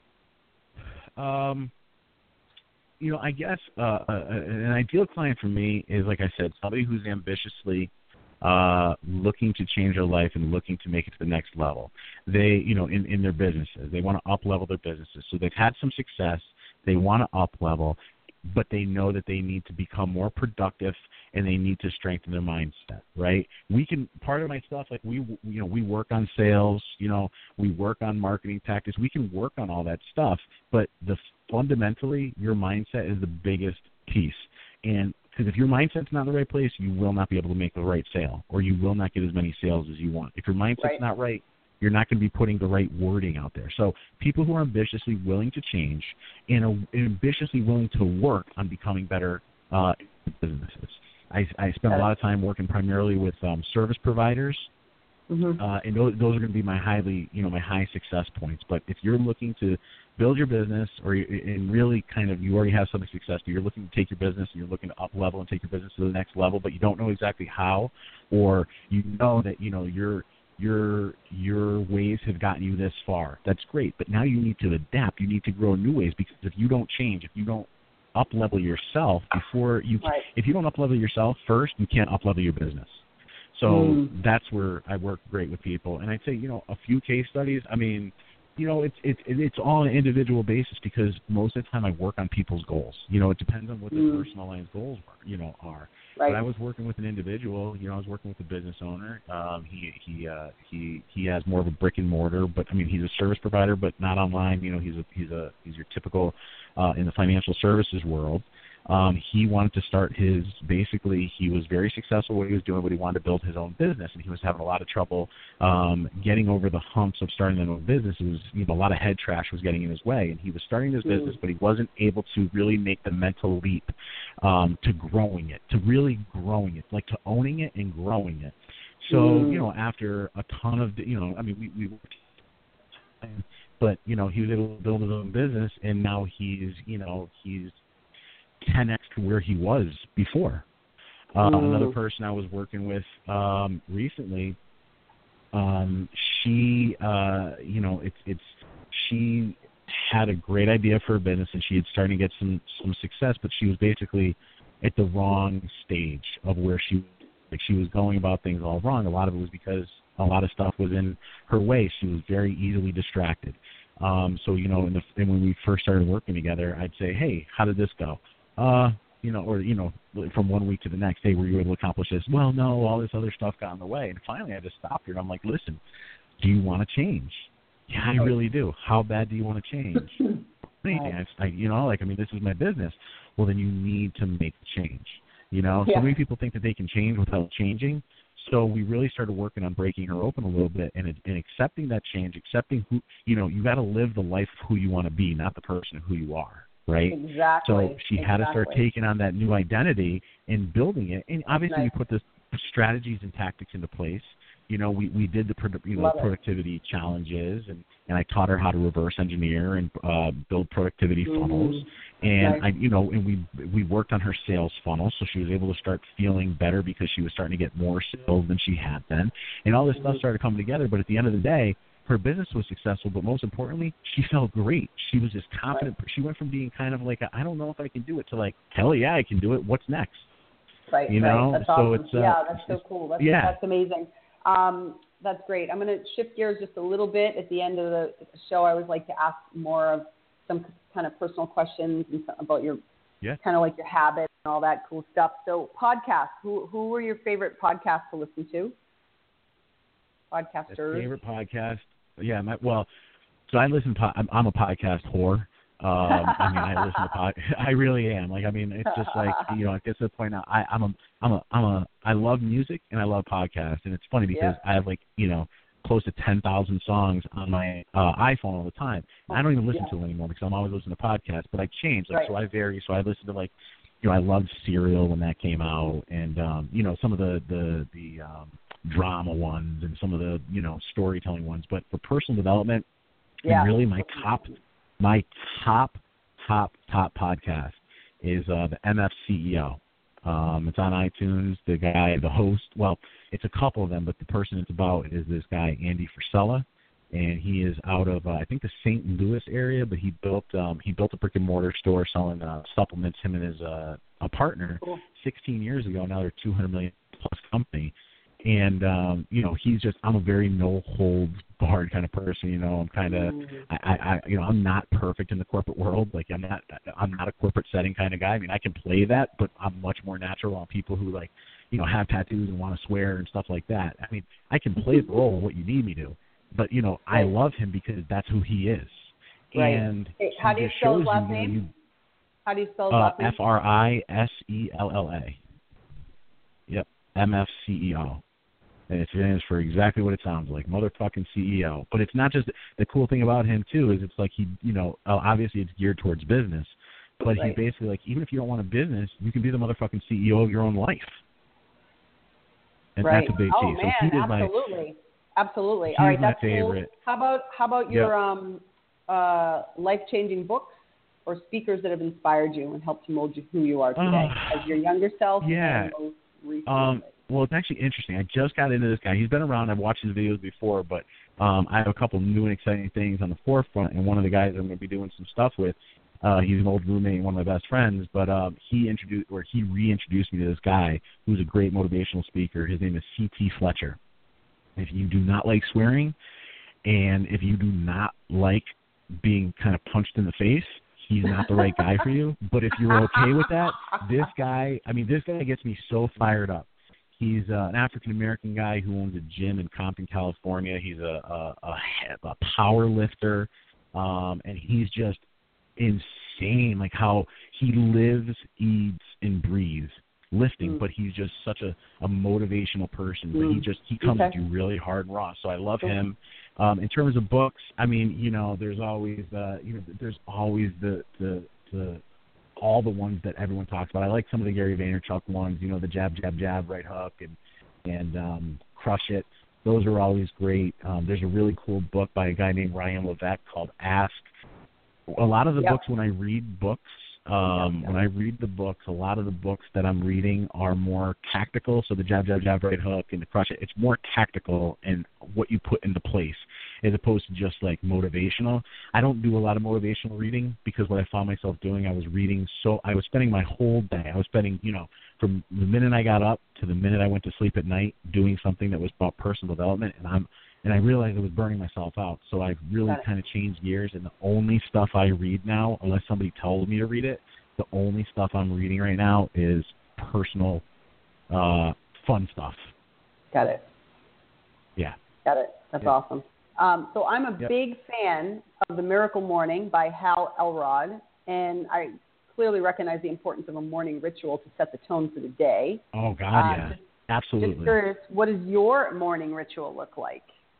Um, you know, I guess uh, uh, an ideal client for me is, like I said, somebody who's ambitiously uh, looking to change their life and looking to make it to the next level. They, you know, in, in their businesses, they want to up level their businesses. So they've had some success. They want to up level, but they know that they need to become more productive and they need to strengthen their mindset, right? We can, part of my stuff, like we, you know, we work on sales, you know, we work on marketing tactics. We can work on all that stuff, but the fundamentally, your mindset is the biggest piece. And because if your mindset's not in the right place, you will not be able to make the right sale, or you will not get as many sales as you want. If your mindset's Right. not right, you're not going to be putting the right wording out there. So people who are ambitiously willing to change and are ambitiously willing to work on becoming better uh, businesses. I, I spend a lot of time working primarily with um, service providers, Mm-hmm. uh, and those, those are going to be my highly, you know, my high success points. But if you're looking to build your business, or you, and really kind of you already have some success, but you're looking to take your business and you're looking to up level and take your business to the next level, but you don't know exactly how, or you know that you know your your your ways have gotten you this far. That's great, but now you need to adapt. You need to grow new ways, because if you don't change, if you don't up level yourself before you, Right. if you don't up level yourself first, you can't up level your business. So Mm. that's where I work great with people. And I'd say, you know, a few case studies, I mean, you know, it's it's it's all on an individual basis, because most of the time I work on people's goals. You know, it depends on what their Mm. personalized goals are, you know, are. Right. But I was working with an individual, you know, I was working with a business owner. Um, he he uh, he he has more of a brick and mortar, but I mean, he's a service provider, but not online. You know, he's a he's a he's your typical uh, in the financial services world. Um, he wanted to start his, basically, he was very successful what he was doing, but he wanted to build his own business, and he was having a lot of trouble um, getting over the humps of starting his own business. It was, you know, a lot of head trash was getting in his way, and he was starting his Mm. business, but he wasn't able to really make the mental leap um, to growing it, to really growing it, like to owning it and growing it. So, Mm. you know, after a ton of, you know, I mean, we, we worked, but, you know, he was able to build his own business, and now he's, you know, he's ten x to where he was before. Uh, Mm. Another person I was working with um, recently, um, she, uh, you know, it's it's she had a great idea for her business, and she had started to get some some success, but she was basically at the wrong stage of where she like she was going about things all wrong. A lot of it was because a lot of stuff was in her way. She was very easily distracted. Um, so, you know, in the, and when we first started working together, I'd say, hey, how did this go? Uh, you know, or, you know, from one week to the next, hey, were you able to accomplish this? Well, no, all this other stuff got in the way. And finally I just stopped her and I'm like, listen, do you want to change? Yeah, I really do. How bad do you want to change? Anything. I, I, you know, like, I mean, this is my business. Well, then you need to make the change. You know, Yeah. so many people think that they can change without changing. So we really started working on breaking her open a little bit and, and accepting that change, accepting who, you know, you got to live the life of who you want to be, not the person who you are. Right. Exactly. So she had to start exactly. taking on that new identity and building it. And obviously Nice. we put the strategies and tactics into place. You know, we, we did the produ- you know Love it. productivity challenges, and, and I taught her how to reverse engineer and uh, build productivity Mhm. funnels. And Nice. I, you know, and we we worked on her sales funnel, so she was able to start feeling better because she was starting to get more sales than she had been. And all this stuff started coming together. But at the end of the day, her business was successful, but most importantly, she felt great. She was just confident. She went from being kind of like, I don't know if I can do it, to like, hell yeah, I can do it. What's next? Right, You right. know, That's so awesome. it's, uh, yeah, that's so it's- cool. That's, yeah. that's amazing. Um, that's great. I'm going to shift gears just a little bit at the end of the show. I always like to ask more of some kind of personal questions and some, about your Yeah. kind of like your habits and all that cool stuff. So podcasts, who who were your favorite podcasts to listen to? Podcasters. Favorite podcast? Yeah, my, well, so I listen. Po- I'm, I'm a podcast whore. Um, I mean, I listen to pod. I really am. Like, I mean, it's just like, you know, it gets to the point now. I, I'm a, I'm a, I'm a. I love music and I love podcasts, and it's funny because Yeah. I have like, you know, close to ten thousand songs on my uh, iPhone all the time. And I don't even listen Yeah. to them anymore because I'm always listening to podcasts. But I change, like, Right. so I vary. So I listen to like, you know, I loved Serial when that came out, and um, you know, some of the the the um, drama ones and some of the, you know, storytelling ones. But for personal development, Yeah. and really my top, my top, top, top podcast is uh, the M F C E O. Um, it's on iTunes. The guy, the host, well, it's a couple of them, but the person it's about is this guy, Andy Frisella, and he is out of, uh, I think, the Saint Louis area, but he built um, he built a brick and mortar store selling uh, supplements, him and his uh, a partner, Cool. sixteen years ago. Now they're a two hundred million plus company. And, um, you know, he's just, I'm a very no holds barred kind of person. You know, I'm kind of, Mm. I, I, I, you know, I'm not perfect in the corporate world. Like, I'm not, I'm not a corporate setting kind of guy. I mean, I can play that, but I'm much more natural on people who, like, you know, have tattoos and want to swear and stuff like that. I mean, I can play the role of what you need me to, but, you know, I Right. love him because that's who he is. Right. And Hey, how he do you just spell his shows last you, you know, name? How do you spell his you, uh, last name? F R I S E L L A. Yep, M F C E O. And it stands for exactly what it sounds like, motherfucking C E O. But it's not just, the cool thing about him, too, is it's like he, you know, uh, obviously it's geared towards business, but Right. he's basically like, even if you don't want a business, you can be the motherfucking C E O of your own life. And Right. that's a big oh, key. man, So he is my, absolutely. Absolutely. he's All right, my that's favorite. cool. How about how about your Yep. um uh life-changing books or speakers that have inspired you and helped you mold you who you are today Uh, as your younger self yeah. and most recently? Um, well, it's actually interesting. I just got into this guy. He's been around. I've watched his videos before, but um, I have a couple new and exciting things on the forefront. And one of the guys I'm going to be doing some stuff with, uh, he's an old roommate and one of my best friends. But um, he introduced, or he reintroduced me to this guy who's a great motivational speaker. His name is C T Fletcher. If you do not like swearing, and if you do not like being kind of punched in the face, he's not the right guy for you. But if you're okay with that, this guy, I mean, this guy gets me so fired up. He's uh, an African-American guy who owns a gym in Compton, California. He's a, a, a, a power lifter, um, and he's just insane, like how he lives, eats, and breathes lifting, Mm. but he's just such a, a motivational person. But he Mm. just he comes Okay. at you really hard and raw. So I love Cool. him. Um, in terms of books, I mean, you know, there's always uh, you know, there's always the the the all the ones that everyone talks about. I like some of the Gary Vaynerchuk ones, you know, the jab, jab, jab, right hook, and and um, crush it. Those are always great. Um, there's a really cool book by a guy named Ryan Levesque called Ask. A lot of the Yep. books, when I read books, um, Yep. when I read the books, a lot of the books that I'm reading are more tactical. So the jab, jab, jab, right hook, and the crush it, it's more tactical and what you put into place as opposed to just like motivational. I don't do a lot of motivational reading because what I found myself doing, I was reading so I was spending my whole day. I was spending, you know, from the minute I got up to the minute I went to sleep at night doing something that was about personal development, and I'm and I realized I was burning myself out. So I've really Got it. kind of changed gears, and the only stuff I read now, unless somebody tells me to read it, the only stuff I'm reading right now is personal, uh, fun stuff. Got it. Yeah. Got it. That's Yeah. awesome. Um, so I'm a Yep. big fan of The Miracle Morning by Hal Elrod, and I clearly recognize the importance of a morning ritual to set the tone for the day. Oh, God, Um, yeah. just- Absolutely. Just curious, what does your morning ritual look like?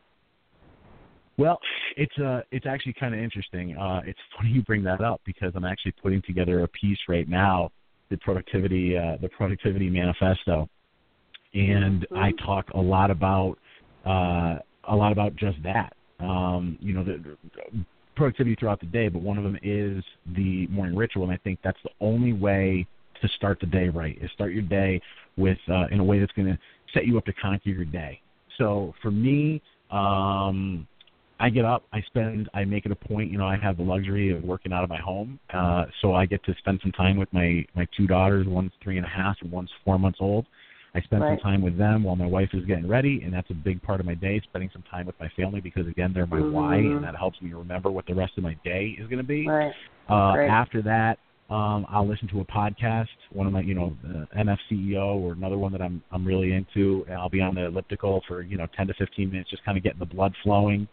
Well, it's uh, it's actually kind of interesting. Uh, it's funny you bring that up because I'm actually putting together a piece right now, the productivity, uh, the productivity manifesto, and Mm-hmm. I talk a lot about uh, a lot about just that. Um, you know, the, the productivity throughout the day, but one of them is the morning ritual, and I think that's the only way to start the day right. Is start your day with uh, in a way that's going to set you up to conquer your day. So for me. Um, I get up, I spend, I make it a point, you know, I have the luxury of working out of my home, uh, so I get to spend some time with my, my two daughters, one's three and a half and one's four months old. I spend Right. some time with them while my wife is getting ready, and that's a big part of my day, spending some time with my family because, again, they're my Mhm. why, and that helps me remember what the rest of my day is going to be. Right. Uh, Great. after that, um, I'll listen to a podcast, one of my, you know, uh, N F C E O or another one that I'm I'm really into, and I'll be on the elliptical for, you know, ten to fifteen minutes, just kind of getting the blood flowing.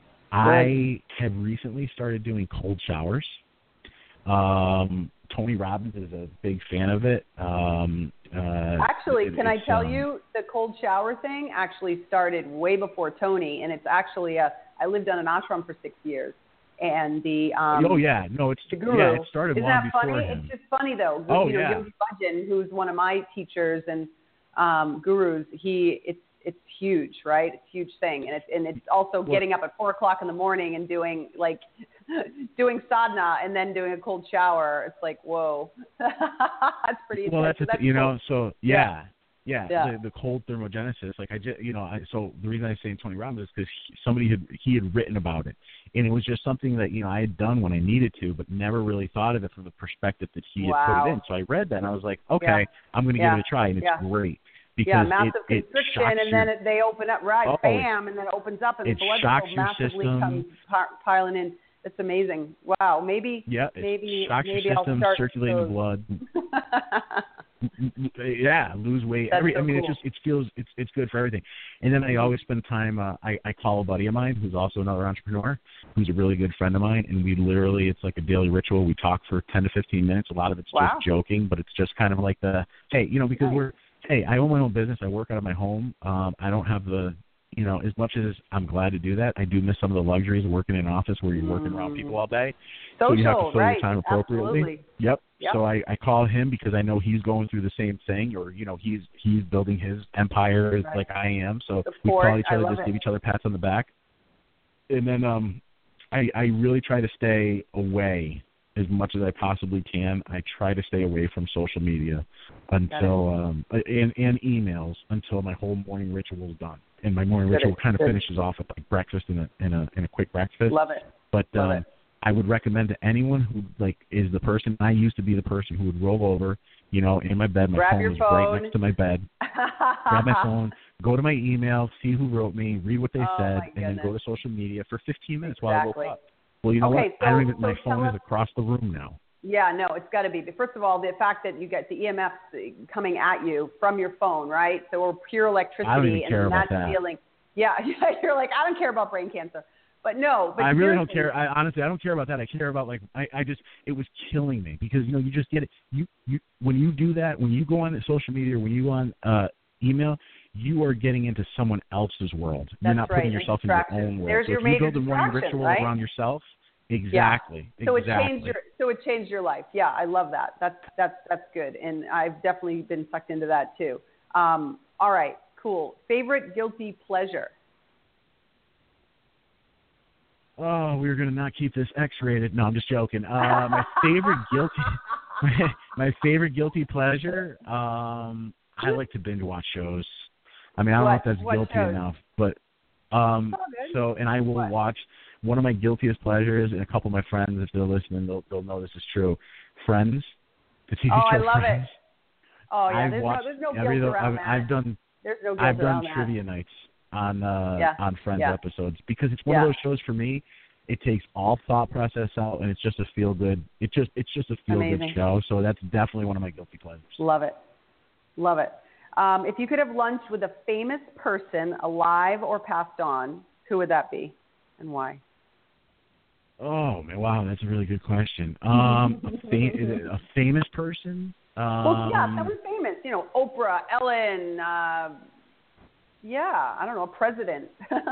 I have recently started doing cold showers. Um, Tony Robbins is a big fan of it. Um, uh, Actually, it- can I it's, tell um, you, the cold shower thing actually started way before Tony, and it's actually a, I lived on an ashram for six years, and the um, oh yeah, no, it's the guru. yeah, it started Isn't long that before funny? him. It's just funny though. Oh, you know, yeah. Yogi Bhajan, who's one of my teachers and um, gurus, he it's it's huge, right? It's a huge thing, and it's and it's also Well- getting up at four o'clock in the morning and doing like doing sadhana and then doing a cold shower. It's like whoa, that's pretty. Well, that's, intense. the So th- you cool. know, so yeah, yeah, Yeah. The, the cold thermogenesis. Like I just, you know, I, so the reason I say Tony Robbins is because somebody had he had written about it, and it was just something that you know I had done when I needed to, but never really thought of it from the perspective that he had Wow. put it in. So I read that and I was like, okay, Yeah. I'm going to Yeah. give it a try, and it's Yeah. great Yeah, because massive it, it constriction, shocks and your, then it, they open up, right, Oh, bam, and then it opens up, and it the blood shocks flow your massively system. comes pi- piling in. It's amazing. Wow, maybe, yeah, it maybe, shocks maybe your I'll system, start circulating the those. blood. Yeah, lose weight. That's Every, so I mean, cool. it just it feels it's it's good for everything. And then I always spend time. Uh, I I call a buddy of mine who's also another entrepreneur, who's a really good friend of mine, and we literally it's like a daily ritual. We talk for ten to fifteen minutes. A lot of it's Wow. just joking, but it's just kind of like the hey, you know, because Nice. we're hey, I own my own business. I work out of my home. Um, I don't have the you know, as much as I'm glad to do that, I do miss some of the luxuries of working in an office where you're working around people all day. Social, so you have to fill right? your time appropriately. Absolutely. Yep. Yep. So I, I call him because I know he's going through the same thing, or you know, he's he's building his empire Right. like I am. So Support. we call each I other, love just it. give each other pats on the back. And then um, I I really try to stay away as much as I possibly can. I try to stay away from social media until um and, and emails until my whole morning ritual is done. And my morning Good. ritual kind of Good. finishes off with like breakfast and a and a and a quick breakfast. Love it. But Love um, it. I would recommend to anyone who like is the person I used to be the person who would roll over, you know, in my bed. My Grab phone your was phone. right next to my bed. Grab my phone, go to my email, see who wrote me, read what they Oh, said, my and then go goodness. to social media for fifteen minutes Exactly. while I woke up. Well, you know Okay, what? I don't so- even. My so phone tell is us- across the room now. Yeah, no, it's got to be. But first of all, the fact that you get the E M Fs coming at you from your phone, right? So we're pure electricity, I don't even and care then about that that. feeling. Yeah, you're like, I don't care about brain cancer. But no, but I really don't seriously. care. I honestly, I don't care about that. I care about like I, I just it was killing me because you know you just get it. You you when you do that, when you go on social media, when you go on uh, email, you are getting into someone else's world. You're That's not right, putting yourself in your own world. There's so your if you major build a morning distraction, ritual right? around yourself, exactly. Yeah. So exactly. it changed your so it changed your life. Yeah, I love that. That's that's that's good, and I've definitely been sucked into that too. Um, all right, cool. Favorite guilty pleasure. Oh, we were going to not keep this X-rated. No, I'm just joking. Uh, my favorite guilty, my, my favorite guilty pleasure. Um, I like to binge watch shows. I mean, I don't What- know if that's what guilty shows? enough, but um, Oh, good. so and I will What? watch one of my guiltiest pleasures, and a couple of my friends, if they're listening, they'll they'll know this is true. Friends, the T V Oh, show I love Friends. it. Oh yeah, I've there's watched no there's no guilt every, around I've, that. I've done there's no guilt I've done around that. trivia nights on uh, Yeah. on Friends Yeah. episodes because it's one Yeah. of those shows for me. It takes all thought process out, and it's just a feel good. It just it's just a feel good Amazing. show. So that's definitely one of my guilty pleasures. Love it. Love it. Um, if you could have lunch with a famous person, alive or passed on, who would that be and why? Oh man, wow, that's a really good question. Um, a, fa- a famous person. Um, Well, yeah, someone famous. You know, Oprah, Ellen. Uh, yeah, I don't know, a president.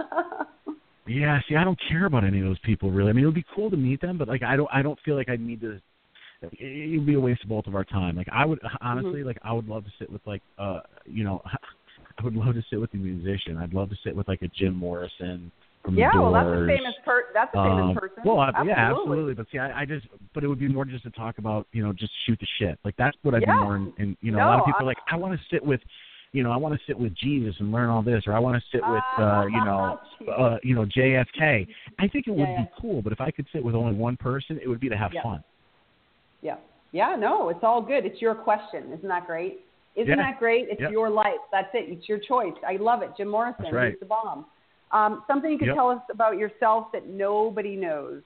Yeah, see, I don't care about any of those people really. I mean, it would be cool to meet them, but like, I don't, I don't feel like I need to. It would be a waste of both of our time. Like, I would honestly, Mm-hmm. like, I would love to sit with like, uh, you know, I would love to sit with a musician. I'd love to sit with like a Jim Morrison from yeah, the well, Doors. that's a famous per. That's a famous Um, person. Well, I, absolutely. yeah, absolutely. But see, I, I just, but it would be more just to talk about, you know, just shoot the shit. Like that's what I'd Yeah. be more. In, in, you know, No, a lot of people I- are like, I want to sit with, you know, I want to sit with Jesus and learn all this, or I want to sit with, uh, you know, uh, you know, J F K. I think it would Yeah, yeah. be cool, but if I could sit with only one person, it would be to have Yeah. fun. Yeah. Yeah, no, it's all good. It's your question. Isn't that great? Isn't Yeah. that great? It's Yep. your life. That's it. It's your choice. I love it. Jim Morrison, That's right. he's the bomb. Um, something you could Yep. tell us about yourself that nobody knows.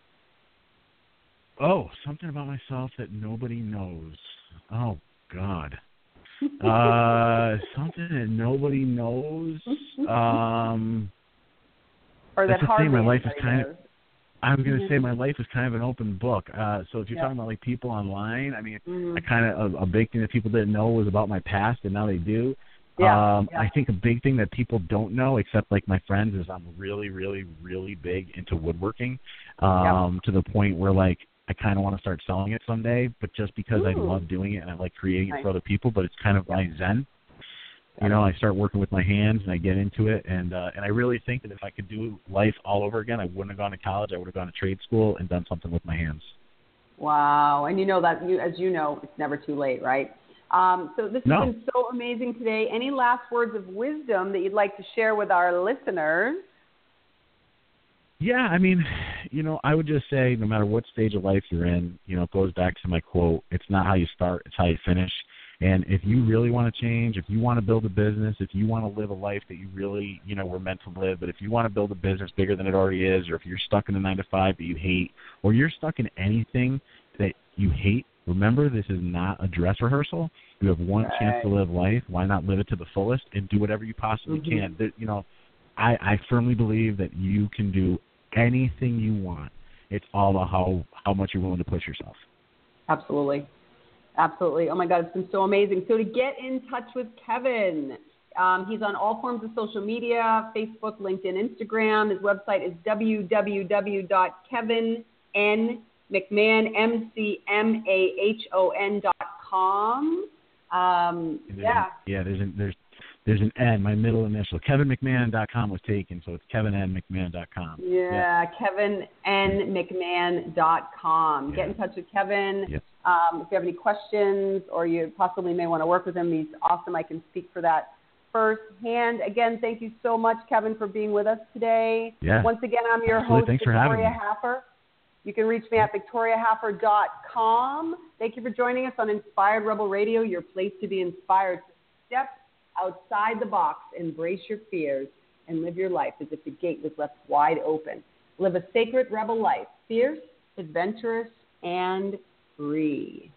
Oh, something about myself that nobody knows. Oh God. uh, something that nobody knows. Um, Or that that's the hardly thing, my life is anybody kind of. knows. I was going to say my life is kind of an open book. Uh, so if you're Yeah. talking about like people online, I mean, Mhm. I kind of a, a big thing that people didn't know was about my past, and now they do. Yeah, Um, yeah. I think a big thing that people don't know, except like my friends, is I'm really, really, really big into woodworking. Um, to the point where like I kind of want to start selling it someday, but just because I Ooh. love doing it and I like creating Nice. it for other people. But it's kind of my zen. You know, I start working with my hands and I get into it, and uh, and I really think that if I could do life all over again, I wouldn't have gone to college. I would have gone to trade school and done something with my hands. Wow. And you know that, you, as you know, it's never too late, right? Um, so this has No. been so amazing today. Any last words of wisdom that you'd like to share with our listeners? Yeah, I mean, you know, I would just say no matter what stage of life you're in, you know, it goes back to my quote, it's not how you start, it's how you finish. And if you really want to change, if you want to build a business, if you want to live a life that you really, you know, were meant to live, but if you want to build a business bigger than it already is, or if you're stuck in a nine to five that you hate, or you're stuck in anything that you hate, remember this is not a dress rehearsal. You have one Right. chance to live life. Why not live it to the fullest and do whatever you possibly Mhm. can? There, you know, I, I firmly believe that you can do anything you want. It's all about how, how much you're willing to push yourself. Absolutely. Absolutely. Oh, my God, it's been so amazing. So to get in touch with Kevin, um, he's on all forms of social media, Facebook, LinkedIn, Instagram. His website is w w w dot kevin n mcmahon, M C M A H O N dot com. Um, And there's yeah. An, yeah, there's an, there's there's an N, my middle initial. Kevin McMahon dot com was taken, so it's Kevin N McMahon dot com. Yeah, kevin n mcmahon dot com. Get Yeah. in touch with Kevin. Yep. Um, if you have any questions or you possibly may want to work with him, he's awesome. I can speak for that firsthand. Again, thank you so much, Kevin, for being with us today. Yeah. Once again, I'm your Absolutely. host, Thanks for having Victoria me. Haffer. You can reach me at victoria haffer dot com. Thank you for joining us on Inspired Rebel Radio, your place to be inspired to step outside the box, embrace your fears, and live your life as if the gate was left wide open. Live a sacred rebel life, fierce, adventurous, and free.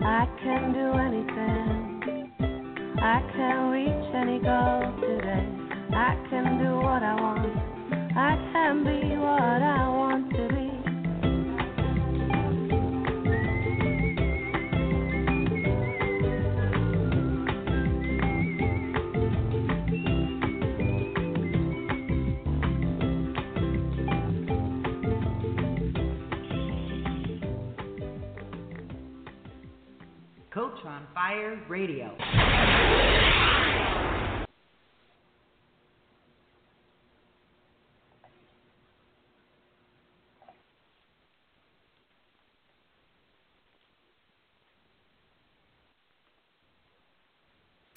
I can do anything. I can reach any goal today. I can do what I want. I can be what I want to be. Coach on Fire Radio.